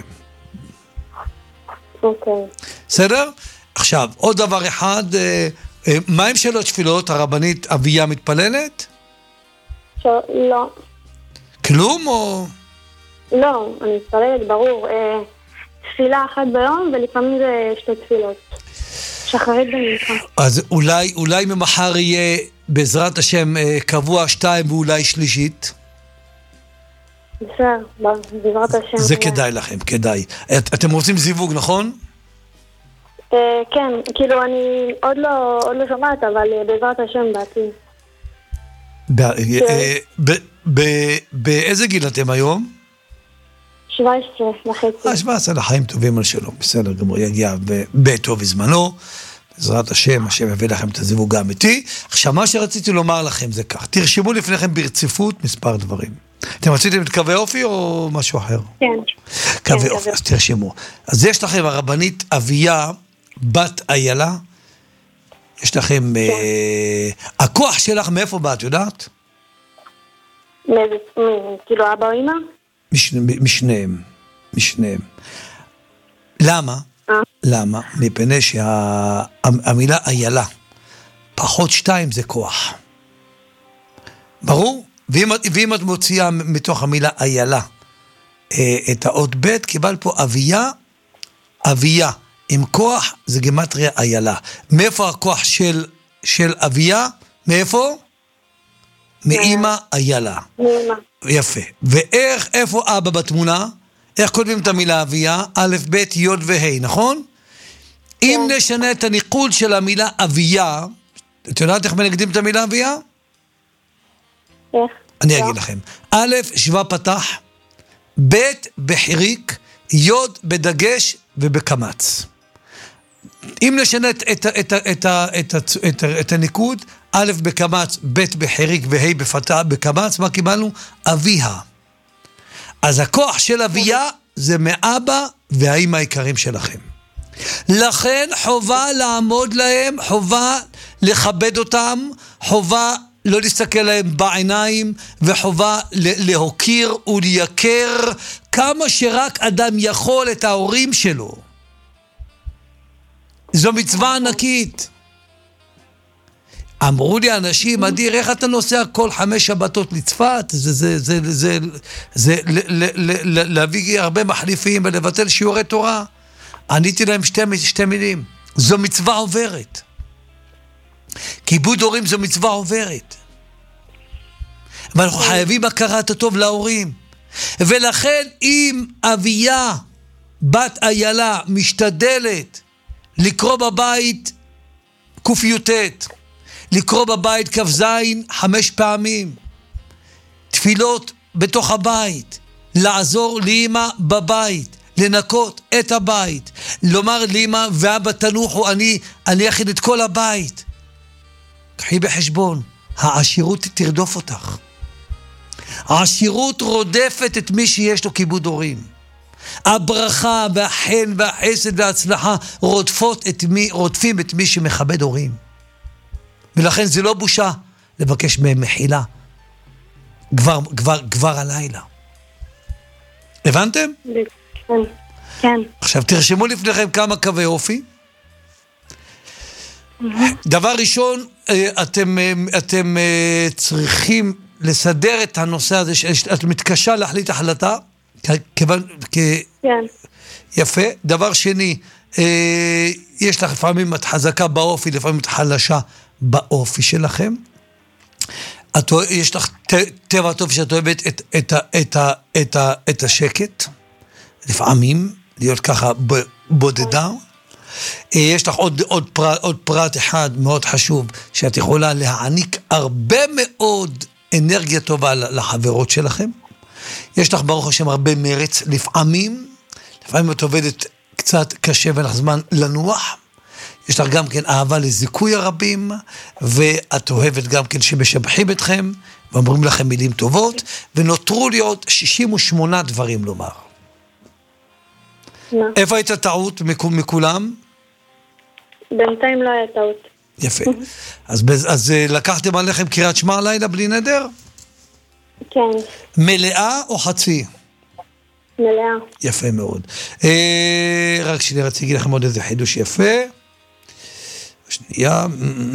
B: אוקיי.
A: בסדר? עכשיו, עוד דבר אחד, אה, אה, מה עם שאלות תפילות? הרבנית אביה מתפללת?
B: ש... לא.
A: כלום או...
B: לא, אני מתפללת, ברור. אה, תפילה אחת ביום, ולפעמים זה שתי תפילות. שחרית ומנחה.
A: אז אולי, אולי ממחר יהיה בעזרת השם אה, קבוע שתיים ואולי שלישית?
B: בסדר, בעזרת השם.
A: זה כדאי לכם, כדאי. את, אתם רוצים זיווג, נכון?
B: אה, כן, כאילו אני עוד לא, עוד לא שומעת, אבל אה, בעזרת השם בעתיד.
A: ב- אה, ב- ב- באיזה גיל אתם היום?
B: שבע עשרה וחצי.
A: אה, שבע עשרה לחיים טובים על שלום, בסדר גמור, יגיע בביתו וזמנו, בעזרת השם, השם יביא לכם את הזיווג האמיתי. עכשיו, מה שרציתי לומר לכם זה כך, תרשמו לפניכם ברציפות מספר דברים. אתם רציתם את קווי אופי או משהו אחר?
B: כן.
A: קווי אופי, אז תרשמו. אז יש לכם הרבנית אביה, בת איילה, יש לכם, הכוח שלך מאיפה באת, יודעת?
B: כאילו אבא או אמא?
A: משניהם, משניהם. למה? למה? מפני שהמילה איילה, פחות שתיים זה כוח. ברור? ואם, ואם את מוציאה מתוך המילה איילה את האות ב', קיבל פה אביה, אביה. עם כוח זה גמטריה איילה. מאיפה הכוח של, של אביה? מאיפה? מאמא איילה.
B: מאמא.
A: יפה. ואיך, איפה אבא בתמונה? איך כותבים את המילה אביה? א', ב', י' וה', נכון? אם נשנה את הניקוד של המילה אביה, את יודעת איך מנגדים את המילה אביה?
B: איך?
A: אני אגיד לכם. א', שווה פתח, ב', בחיריק, י', בדגש ובקמץ. אם נשנה את, את, את, את, את, את, את, את הניקוד, א' בקמץ, ב' בחיריק וה' בפתח, בקמץ, מה קיבלנו? אביה. אז הכוח של אביה זה מאבא והאמא העיקרים שלכם. לכן חובה לעמוד להם, חובה לכבד אותם, חובה לא להסתכל להם בעיניים, וחובה להוקיר ולייקר כמה שרק אדם יכול את ההורים שלו. זו מצווה ענקית. אמרו לי אנשים, אדיר, איך אתה נוסע כל חמש שבתות לצפת? זה, זה, זה, זה, זה, להביא הרבה מחליפים ולבטל שיעורי תורה. עניתי להם שתי, שתי מילים. זו מצווה עוברת. כיבוד הורים זו מצווה עוברת. ואנחנו חייבים הכרת הטוב להורים. ולכן אם אביה, בת איילה, משתדלת לקרוא בבית קופיוטט, לקרוא בבית כ"ז חמש פעמים, תפילות בתוך הבית, לעזור לאמא בבית, לנקות את הבית, לומר לאמא ואבא תנוחו, אני, אני אכין את כל הבית. קחי בחשבון, העשירות תרדוף אותך. העשירות רודפת את מי שיש לו כיבוד הורים. הברכה והחן והחסד וההצלחה רודפות את מי, רודפים את מי שמכבד הורים. ולכן זה לא בושה לבקש מהם מחילה. כבר, כבר, כבר הלילה. הבנתם?
B: כן. כן.
A: עכשיו תרשמו לפניכם כמה קווי אופי. דבר ראשון, אתם, אתם צריכים לסדר את הנושא הזה, שאת מתקשה להחליט החלטה, כיוון,
B: כן.
A: יפה. דבר שני, יש לך לפעמים את חזקה באופי, לפעמים את חלשה באופי שלכם. את, יש לך טבע טוב שאת אוהבת את, את, את, את, את, את השקט, לפעמים, להיות ככה בודדה. יש לך עוד, עוד, פרט, עוד פרט אחד מאוד חשוב, שאת יכולה להעניק הרבה מאוד אנרגיה טובה לחברות שלכם. יש לך ברוך השם הרבה מרץ, לפעמים, לפעמים את עובדת קצת קשה ולך זמן לנוח. יש לך גם כן אהבה לזיכוי הרבים, ואת אוהבת גם כן שמשבחים אתכם, ואומרים לכם מילים טובות, ונותרו לי עוד שישים ושמונה דברים לומר.
B: מה?
A: איפה הייתה טעות מכולם?
B: בינתיים לא היה טעות.
A: יפה. אז, אז לקחתם עליכם קריאת שמע הלילה בלי נדר?
B: כן.
A: מלאה או חצי?
B: מלאה.
A: יפה מאוד. אה, רק שלי רציתי להגיד לכם עוד איזה חידוש יפה. שנייה.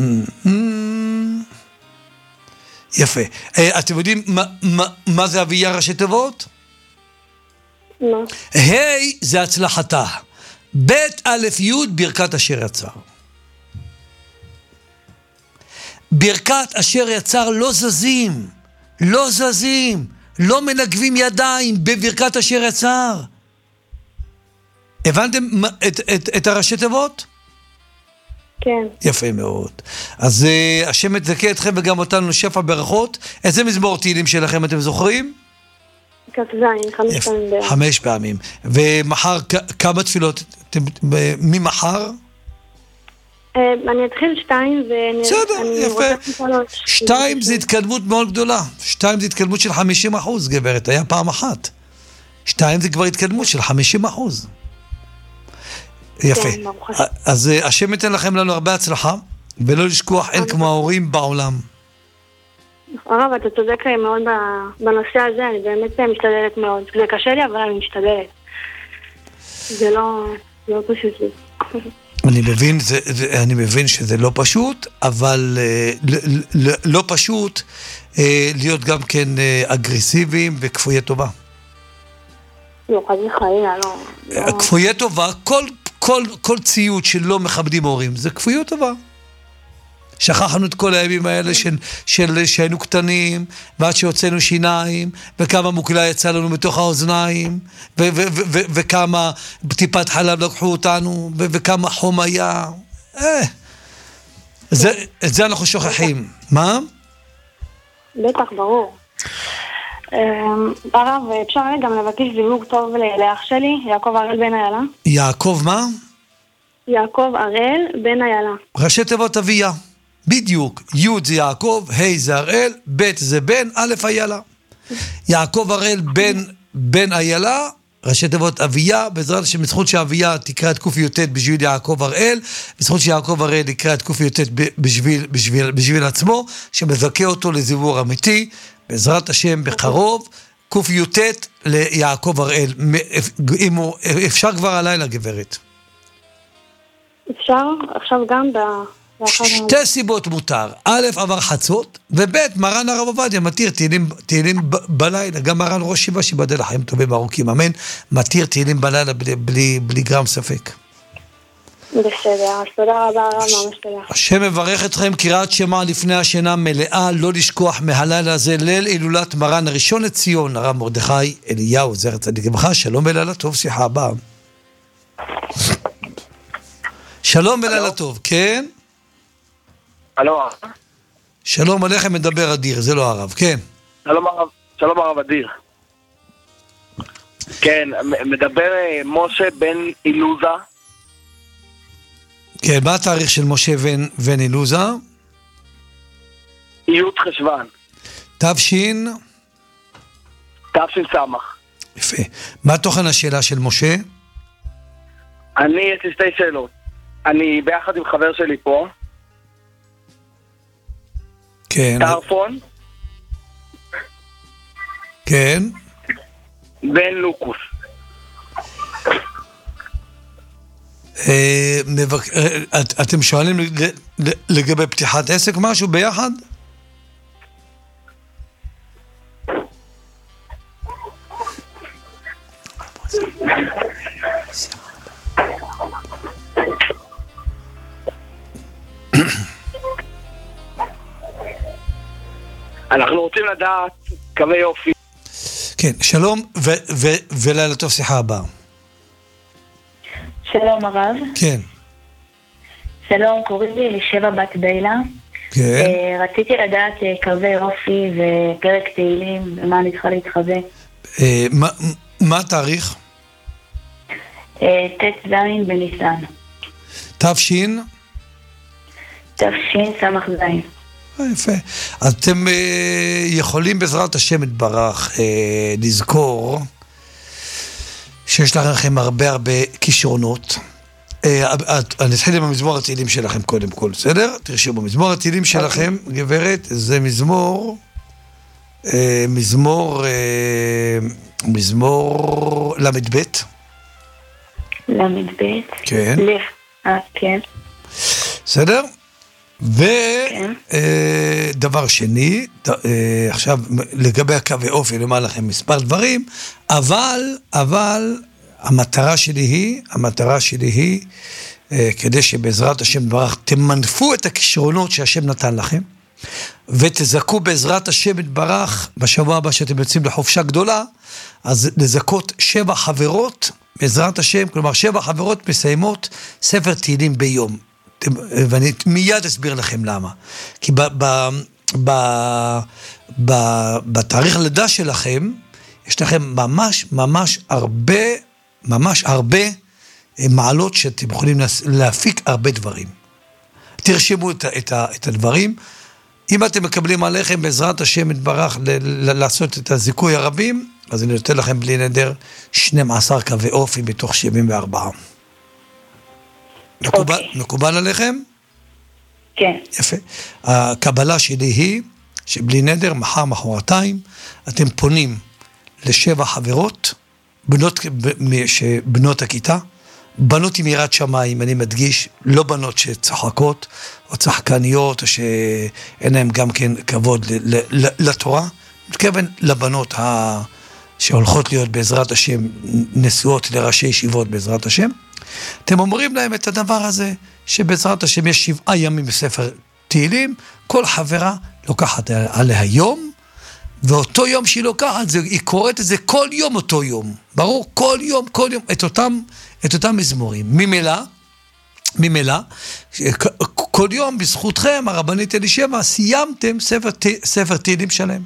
A: יפה. אה, אתם יודעים מה, מה, מה זה אביה ראשי תיבות?
B: מה?
A: היי זה הצלחתה. בית א' י' ברכת אשר יצר. ברכת אשר יצר לא זזים, לא זזים, לא מנגבים ידיים בברכת אשר יצר. הבנתם את, את, את הראשי תיבות?
B: כן.
A: יפה מאוד. אז uh, השם יזכה אתכם וגם אותנו שפע ברכות. איזה מזמור תהילים שלכם אתם זוכרים?
B: כ"ז, חמש פעמים בערך.
A: חמש פעמים. ומחר כמה תפילות? ממחר?
B: אני אתחיל שתיים ואני...
A: בסדר, יפה. שתיים זה התקדמות מאוד גדולה. שתיים זה התקדמות של חמישים אחוז, גברת. היה פעם אחת. שתיים זה כבר התקדמות של חמישים אחוז. יפה. אז השם ייתן לכם לנו הרבה הצלחה, ולא לשכוח, אין כמו ההורים בעולם.
B: הרב, אתה צודק מאוד בנושא הזה, אני באמת משתדלת מאוד. זה קשה לי, אבל אני משתדלת. זה לא, לא פשוט לי.
A: אני מבין, זה, זה, אני מבין שזה לא פשוט, אבל לא, לא, לא פשוט להיות גם כן אגרסיביים וכפויי טובה.
B: לא, חד וחלילה, לא.
A: כפויי טובה, כל, כל, כל ציוד שלא מכבדים הורים, זה כפויות טובה. שכחנו את כל הימים האלה של, של שהיינו קטנים, ועד שהוצאנו שיניים, וכמה מוקלה יצא לנו מתוך האוזניים, ו- ו- ו- ו- וכמה טיפת חלב לקחו אותנו, ו- וכמה חום היה. אה, זה, את זה אנחנו שוכחים. מה?
B: בטח, ברור. הרב, אפשר גם לבקש זיווג טוב לאח שלי, יעקב הראל בן איילה?
A: יעקב מה?
B: יעקב הראל בן איילה.
A: ראשי תיבות אביה. בדיוק, י' זה יעקב, ה' זה הראל, ב' זה בן, א' איילה. יעקב הראל בן, בן איילה, ראשי תיבות אביה, בעזרת השם, בזכות שאביה תקרא את ק"י"ט בשביל יעקב הראל, בזכות שיעקב הראל יקרא את ק"י"ט בשביל, בשביל, בשביל עצמו, שמזכה אותו לזיווג אמיתי, בעזרת השם בקרוב, ק"י"ט ליעקב הראל. אם הוא, אפשר כבר הלילה, גברת.
B: אפשר, עכשיו גם ב...
A: שתי סיבות מותר. א', עבר חצות, וב', מרן הרב עובדיה מתיר תהילים, תהילים ב- בלילה. גם מרן ראש שיבה שיבדל לחיים טובים ארוכים, אמן, מתיר תהילים בלילה בלי, בלי, בלי גרם ספק.
B: בסדר, אז תודה רבה הרב, ממש תודה.
A: השם מברך אתכם, קריאת שמע לפני השינה מלאה, לא לשכוח מהלילה הזה, ליל הילולת מרן הראשון לציון, הרב מרדכי אליהו, זכר צדיק לברכה. שלום ולילה טוב, שיחה הבאה. שלום ולילה טוב, כן?
D: הלו.
A: שלום עליכם, מדבר אדיר, זה לא הרב, כן.
D: שלום הרב, שלום הרב אדיר. כן, מדבר משה בן אילוזה.
A: כן, מה התאריך של משה בן, בן אילוזה?
D: י' חשוון.
A: תפשין?
D: תפשין סמך.
A: יפה. מה תוכן השאלה של משה?
D: אני, יש לי שתי שאלות. אני ביחד עם חבר שלי פה.
A: כן.
D: טרפון.
A: כן.
D: בן לוקוס.
A: אה, מבק... את, אתם שואלים לגבי פתיחת עסק משהו ביחד?
D: אנחנו רוצים לדעת קווי יופי.
A: כן, שלום ו- ו- ולילה טוב, שיחה הבאה.
I: שלום הרב.
A: כן.
I: שלום, קוראים לי אלישבע בת בילה.
A: כן.
I: Uh, רציתי לדעת uh, קווי אופי ופרק תהילים, ומה אני צריכה להתחווה.
A: Uh, מה, מה התאריך?
I: Uh, ת' ז' בניסן.
A: תפשין?
I: תפשין סמך זין.
A: יפה. אז אתם uh, יכולים בעזרת השם יתברך uh, לזכור שיש לכם הרבה הרבה כישרונות. אני אתחיל עם המזמור התהילים שלכם קודם כל, בסדר? תרשמו, מזמור התהילים שלכם, גברת, זה מזמור, מזמור, מזמור למד ב'.
I: למד ב'.
A: כן.
I: אה, כן.
A: בסדר? ודבר שני, עכשיו לגבי הקווי אופי, לומר לכם מספר דברים, אבל, אבל, המטרה שלי היא, המטרה שלי היא, כדי שבעזרת השם יתברך תמנפו את הכישרונות שהשם נתן לכם, ותזכו בעזרת השם יתברך, בשבוע הבא שאתם יוצאים לחופשה גדולה, אז לזכות שבע חברות, בעזרת השם, כלומר שבע חברות מסיימות ספר תהילים ביום. ואני מיד אסביר לכם למה. כי ב, ב, ב, ב, בתאריך לידה שלכם, יש לכם ממש ממש הרבה, ממש הרבה מעלות שאתם יכולים להפיק הרבה דברים. תרשמו את, את, את הדברים. אם אתם מקבלים עליכם בעזרת השם יתברך לעשות את הזיכוי הרבים, אז אני נותן לכם בלי נדר שנים עשר קווי אופי בתוך שבעים וארבע. מקובל, okay. מקובל עליכם?
I: כן.
A: יפה. הקבלה שלי היא שבלי נדר, מחר מחרתיים, אתם פונים לשבע חברות, בנות, בנות הכיתה, בנות עם יראת שמיים, אני מדגיש, לא בנות שצחקות, או צחקניות, או שאין להם גם כן כבוד ל, ל, לתורה, מתכוון לבנות ה... שהולכות להיות בעזרת השם, נשואות לראשי ישיבות בעזרת השם, אתם אומרים להם את הדבר הזה, שבעזרת השם יש שבעה ימים בספר תהילים, כל חברה לוקחת עליה יום, ואותו יום שהיא לוקחת, זה, היא קוראת את זה כל יום אותו יום. ברור? כל יום, כל יום, את אותם, את אותם מזמורים. ממילא, ממילא, כל יום בזכותכם, הרבנית אלישבע, סיימתם ספר, ספר תהילים שלם.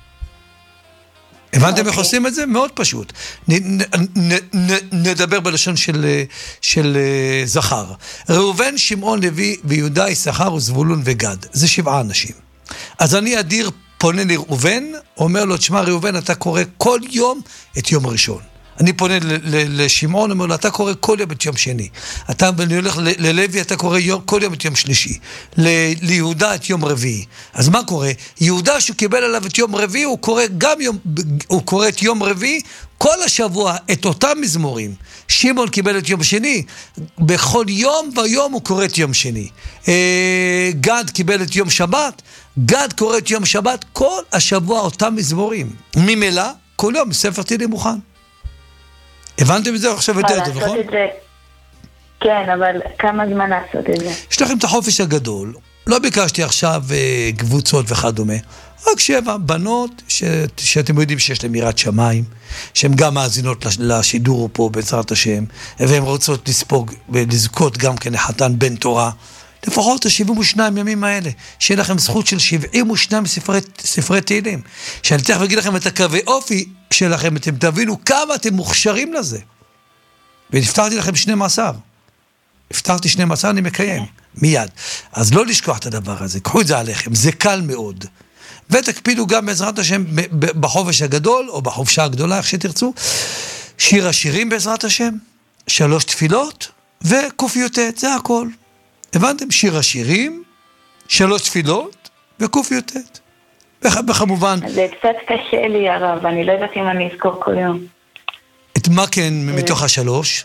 A: הבנתם איך עושים את זה? מאוד פשוט. נ, נ, נ, נ, נדבר בלשון של, של זכר. ראובן, שמעון, לוי ויהודה, יששכר וזבולון וגד. זה שבעה אנשים. אז אני אדיר פונה לראובן, אומר לו, תשמע ראובן, אתה קורא כל יום את יום ראשון. אני פונה לשמעון, אומר לו, אתה קורא כל יום את יום שני. אתה, אני הולך ללוי, אתה קורא יום, כל יום את יום שלישי. ליהודה את יום רביעי. אז מה קורה? יהודה שהוא קיבל עליו את יום רביעי, הוא קורא גם יום, הוא קורא את יום רביעי, כל השבוע את אותם מזמורים. שמעון קיבל את יום שני, בכל יום ויום הוא קורא את יום שני. גד קיבל את יום שבת, גד קורא את יום שבת, כל השבוע אותם מזמורים. ממילא, כל יום ספר תהילים מוכן. הבנתם את זה עכשיו יותר טוב, נכון?
I: כן, אבל כמה זמן לעשות את זה?
A: יש לכם את החופש הגדול, לא ביקשתי עכשיו קבוצות וכדומה, רק שבע בנות ש... שאתם יודעים שיש להם יראת שמיים, שהן גם מאזינות לשידור פה בעזרת השם, והן רוצות לספוג ולזכות גם כן לחתן בן תורה, לפחות ה-שבעים ושניים ימים האלה, שיהיה לכם זכות של שבעים ושניים ספרי, ספרי תהילים, שאני תכף אגיד לכם את הקווי אופי שלכם, אתם תבינו כמה אתם מוכשרים לזה. והפתרתי לכם שנים עשר. הפתרתי שנים עשר, אני מקיים. מיד. אז לא לשכוח את הדבר הזה, קחו את זה עליכם, זה קל מאוד. ותקפידו גם בעזרת השם בחופש הגדול, או בחופשה הגדולה, איך שתרצו, שיר השירים בעזרת השם, שלוש תפילות, וקופיוטט, זה הכל. הבנתם? שיר השירים, שלוש תפילות, וקופיוטט. וכמובן...
I: זה קצת קשה לי הרב, אני לא יודעת אם אני אזכור כל יום.
A: את מה כן מתוך השלוש?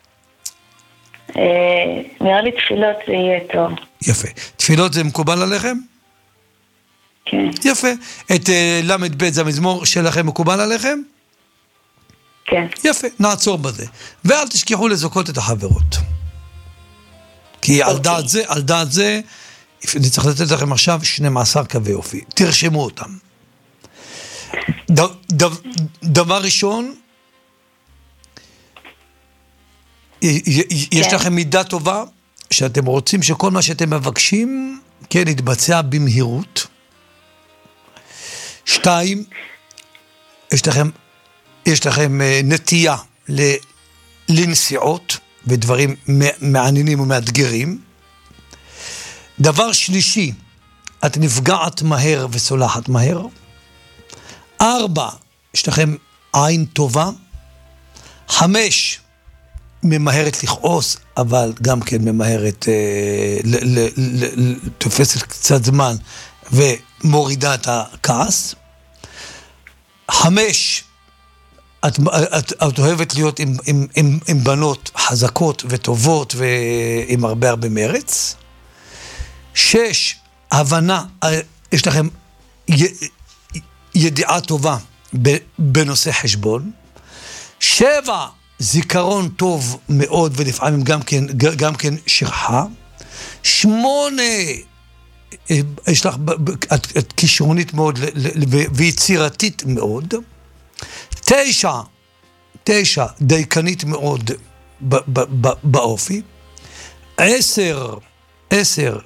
I: נראה לי תפילות זה יהיה טוב.
A: יפה. תפילות זה מקובל עליכם?
I: כן.
A: יפה. את למד ב' זה המזמור שלכם מקובל עליכם?
I: כן.
A: יפה, נעצור בזה. ואל תשכחו לזכות את החברות. כי על דעת זה, על דעת זה, אני צריך לתת לכם עכשיו שנים עשר קווי אופי. תרשמו אותם. ד, ד, דבר ראשון, יש לכם מידה טובה, שאתם רוצים שכל מה שאתם מבקשים, כן, יתבצע במהירות. שתיים, יש לכם, יש לכם נטייה לנסיעות ודברים מעניינים ומאתגרים. דבר שלישי, את נפגעת מהר וסולחת מהר. ארבע, יש לכם עין טובה. חמש, ממהרת לכעוס, אבל גם כן ממהרת, אה, ל, ל, ל, ל, תופסת קצת זמן ומורידה את הכעס. חמש, את, את, את אוהבת להיות עם, עם, עם, עם בנות חזקות וטובות ועם הרבה הרבה מרץ. שש, הבנה, יש לכם י, ידיעה טובה בנושא חשבון. שבע, זיכרון טוב מאוד ולפעמים גם כן, גם כן שכחה. שמונה, יש לך, את, את כישרונית מאוד ויצירתית מאוד. תשע, תשע, דייקנית מאוד ב, ב, ב, באופי. עשר, עשר,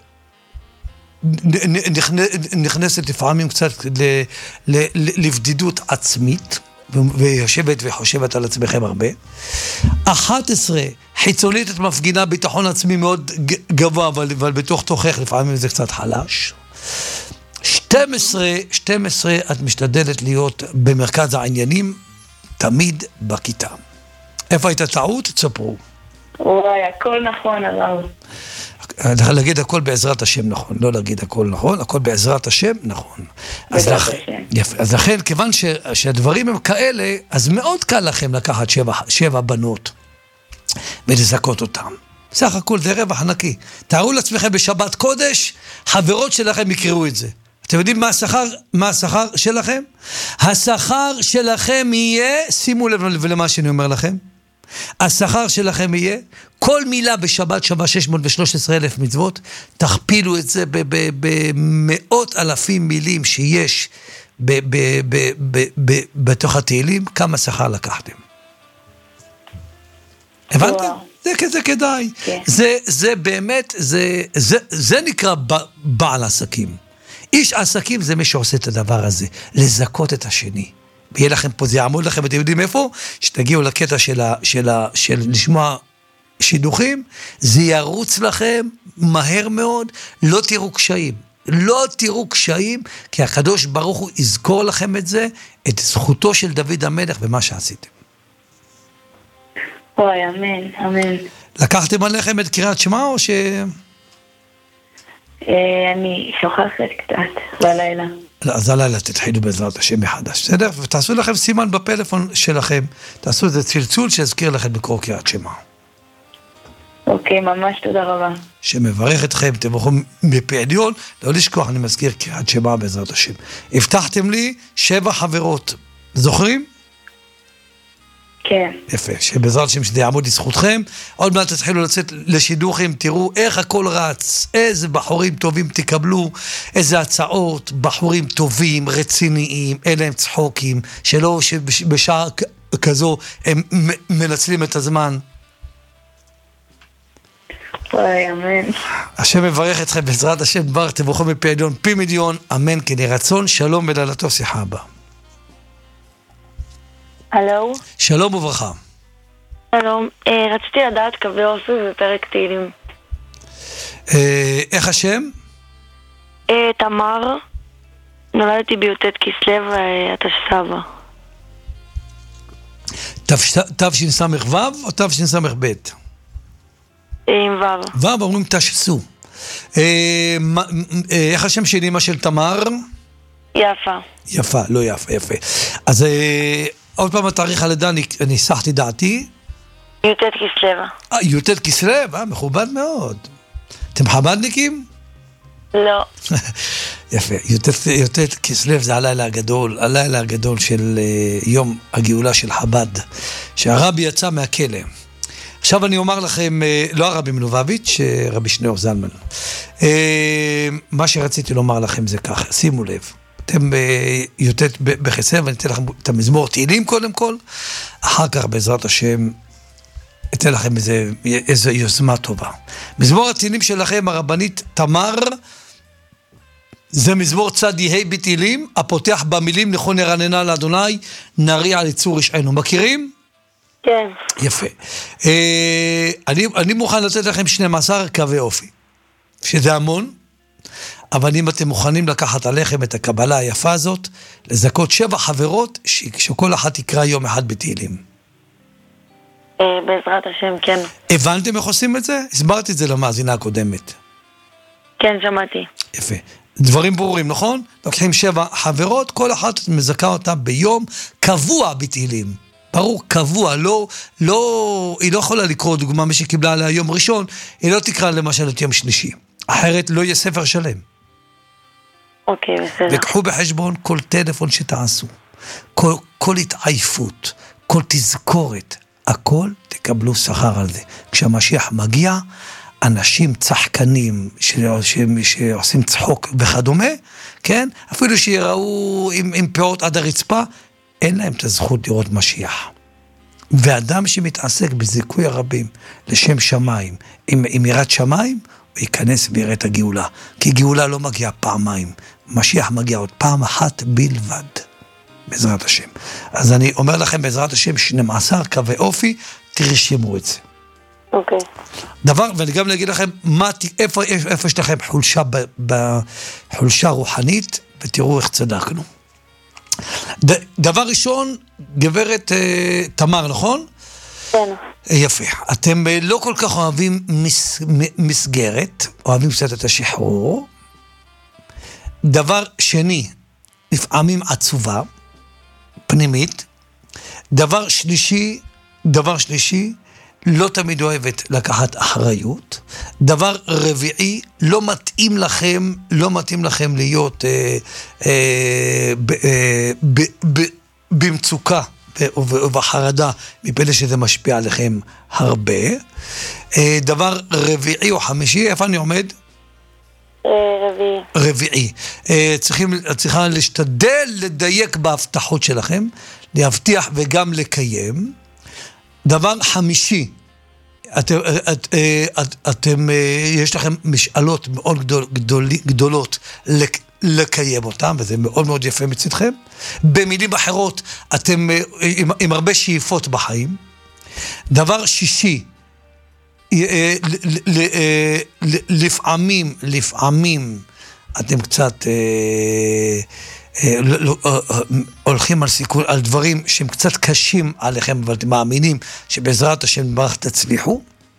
A: נכנסת לפעמים קצת לבדידות עצמית, ויושבת וחושבת על עצמכם הרבה. אחת עשרה, חיצונית את מפגינה ביטחון עצמי מאוד גבוה, אבל, אבל בתוך תוכך לפעמים זה קצת חלש. שתים עשרה, שתים עשרה, את משתדלת להיות במרכז העניינים, תמיד בכיתה. איפה הייתה טעות? תספרו.
I: וואי, הכל נכון, הרב.
A: להגיד הכל בעזרת השם נכון, לא להגיד הכל נכון, הכל בעזרת השם נכון. אז, לכ... יפה. אז לכן, כיוון ש... שהדברים הם כאלה, אז מאוד קל לכם לקחת שבע, שבע בנות ולזכות אותם. סך הכל זה רווח נקי. תארו לעצמכם בשבת קודש, חברות שלכם יקראו את זה. אתם יודעים מה השכר, מה השכר שלכם? השכר שלכם יהיה, שימו לב למה שאני אומר לכם, השכר שלכם יהיה, כל מילה בשבת שווה שש מאות ושלוש עשרה אלף מצוות, תכפילו את זה במאות אלפים מילים שיש בתוך התהילים, כמה שכר לקחתם. הבנתם? זה כזה כדאי. זה, זה באמת, זה, זה, זה נקרא בעל עסקים. איש עסקים זה מי שעושה את הדבר הזה, לזכות את השני. ויהיה לכם פה, זה יעמוד לכם, אתם יודעים איפה? שתגיעו לקטע של, ה, של, ה, של לשמוע שידוכים, זה ירוץ לכם מהר מאוד, לא תראו קשיים. לא תראו קשיים, כי הקדוש ברוך הוא יזכור לכם את זה, את זכותו של דוד המלך ומה שעשיתם.
I: אוי, אמן, אמן.
A: לקחתם עליכם את קריאת שמע או ש...
I: אני שוכחת קצת בלילה.
A: אז הלילה תתחילו בעזרת השם מחדש, בסדר? ותעשו לכם סימן בפלאפון שלכם, תעשו איזה צלצול שיזכיר לכם לקרוא קריאת שמע.
I: אוקיי, ממש תודה רבה.
A: שמברך אתכם, תברכו מפי עליון, לא לשכוח, אני מזכיר קריאת שמע בעזרת השם. הבטחתם לי שבע חברות, זוכרים?
I: כן.
A: יפה, שבעזרת השם שזה יעמוד לזכותכם, עוד מעט תתחילו לצאת לשידוכים, תראו איך הכל רץ, איזה בחורים טובים תקבלו, איזה הצעות, בחורים טובים, רציניים, אלה הם צחוקים, שלא שבשעה כזו הם מנצלים את הזמן.
I: וואי, אמן.
A: השם מברך אתכם בעזרת השם, ברך תברכו מפי עליון, פי מיליון, אמן כדי רצון, שלום ולילתו שיחה הבאה.
B: הלו?
A: שלום וברכה.
B: שלום, אה, רציתי לדעת קווי אופי ופרק תהילים.
A: אה, איך השם?
B: אה, תמר, נולדתי בי"ט כסלו התשס"ב.
A: תשס"ו או תשס"ב?
B: עם ו'.
A: ו' אומרים תשסו. אה, אה, איך השם של אמא של תמר?
B: יפה.
A: יפה, לא יפה, יפה. אז... אה, עוד פעם התאריך הלידה, אני ניסחתי דעתי.
B: י"ט כסלו.
A: אה, י"ט כסלו, אה, מכובד מאוד. אתם חב"דניקים?
B: לא.
A: יפה, י"ט כסלו זה הלילה הגדול, הלילה הגדול של uh, יום הגאולה של חב"ד, שהרבי יצא מהכלא. עכשיו אני אומר לכם, לא הרבי מלובביץ', רבי שניאור זלמן. מה שרציתי לומר לכם זה ככה, שימו לב. אתם יותר בחסר, ואני אתן לכם את המזמור תהילים קודם כל, אחר כך בעזרת השם, אתן לכם איזה, איזה יוזמה טובה. מזמור התהילים שלכם, הרבנית תמר, זה מזמור צד יהי בתהילים, הפותח במילים נכון ירננה לאדוני, נריע על יצור רשענו. מכירים?
B: כן.
A: יפה. אה, אני, אני מוכן לתת לכם שנים עשר קווי אופי, שזה המון, אבל אם אתם מוכנים לקחת עליכם את הקבלה היפה הזאת, לזכות שבע חברות, ש, שכל אחת יקרא יום אחד בתהילים.
B: אה, בעזרת השם, כן.
A: הבנתם איך עושים את זה? הסברתי את זה למאזינה הקודמת.
B: כן, שמעתי.
A: יפה. דברים ברורים, נכון? לוקחים שבע חברות, כל אחת מזכה אותה ביום קבוע בתהילים. ברור, קבוע, לא, לא, היא לא יכולה לקרוא דוגמה, מי שקיבלה עליה יום ראשון, היא לא תקרא למשל את יום שלישי. אחרת לא יהיה ספר שלם.
B: אוקיי, בסדר.
A: וקחו בחשבון כל טלפון שתעשו, כל, כל התעייפות, כל תזכורת, הכל תקבלו שכר על זה. כשהמשיח מגיע, אנשים צחקנים ש... ש... שעושים צחוק וכדומה, כן? אפילו שיראו עם, עם פאות עד הרצפה, אין להם את הזכות לראות משיח. ואדם שמתעסק בזיכוי הרבים לשם שמיים, עם, עם יראת שמיים, הוא ייכנס ויראה את הגאולה. כי גאולה לא מגיעה פעמיים, משיח מגיע עוד פעם אחת בלבד, בעזרת השם. אז אני אומר לכם בעזרת השם, שנים עשר קווי אופי, תרשמו את זה.
B: אוקיי.
A: דבר, ואני גם להגיד לכם, מה, איפה, איפה יש לכם חולשה, ב, ב, חולשה רוחנית, ותראו איך צדקנו. ד, דבר ראשון, גברת אה, תמר, נכון?
B: כן.
A: יפה. אתם אה, לא כל כך אוהבים מס, מסגרת, אוהבים קצת את השחרור. דבר שני, לפעמים עצובה, פנימית. דבר שלישי, דבר שלישי, לא תמיד אוהבת לקחת אחריות. דבר רביעי, לא מתאים לכם, לא מתאים לכם להיות אה, אה, ב, אה, ב, ב, במצוקה ובחרדה, מפני שזה משפיע עליכם הרבה. אה, דבר רביעי או חמישי, איפה אני עומד?
B: רביעי.
A: רביעי. אה, צריכים, צריכה להשתדל לדייק בהבטחות שלכם, להבטיח וגם לקיים. דבר חמישי, אתם, את, את, אתם, יש לכם משאלות מאוד גדול, גדול, גדולות לק, לקיים אותם, וזה מאוד מאוד יפה מצדכם. במילים אחרות, אתם עם, עם הרבה שאיפות בחיים. דבר שישי, לפעמים, לפעמים, אתם קצת הולכים על סיכון, על דברים שהם קצת קשים עליכם, אבל אתם מאמינים שבעזרת השם ברך תצליחו.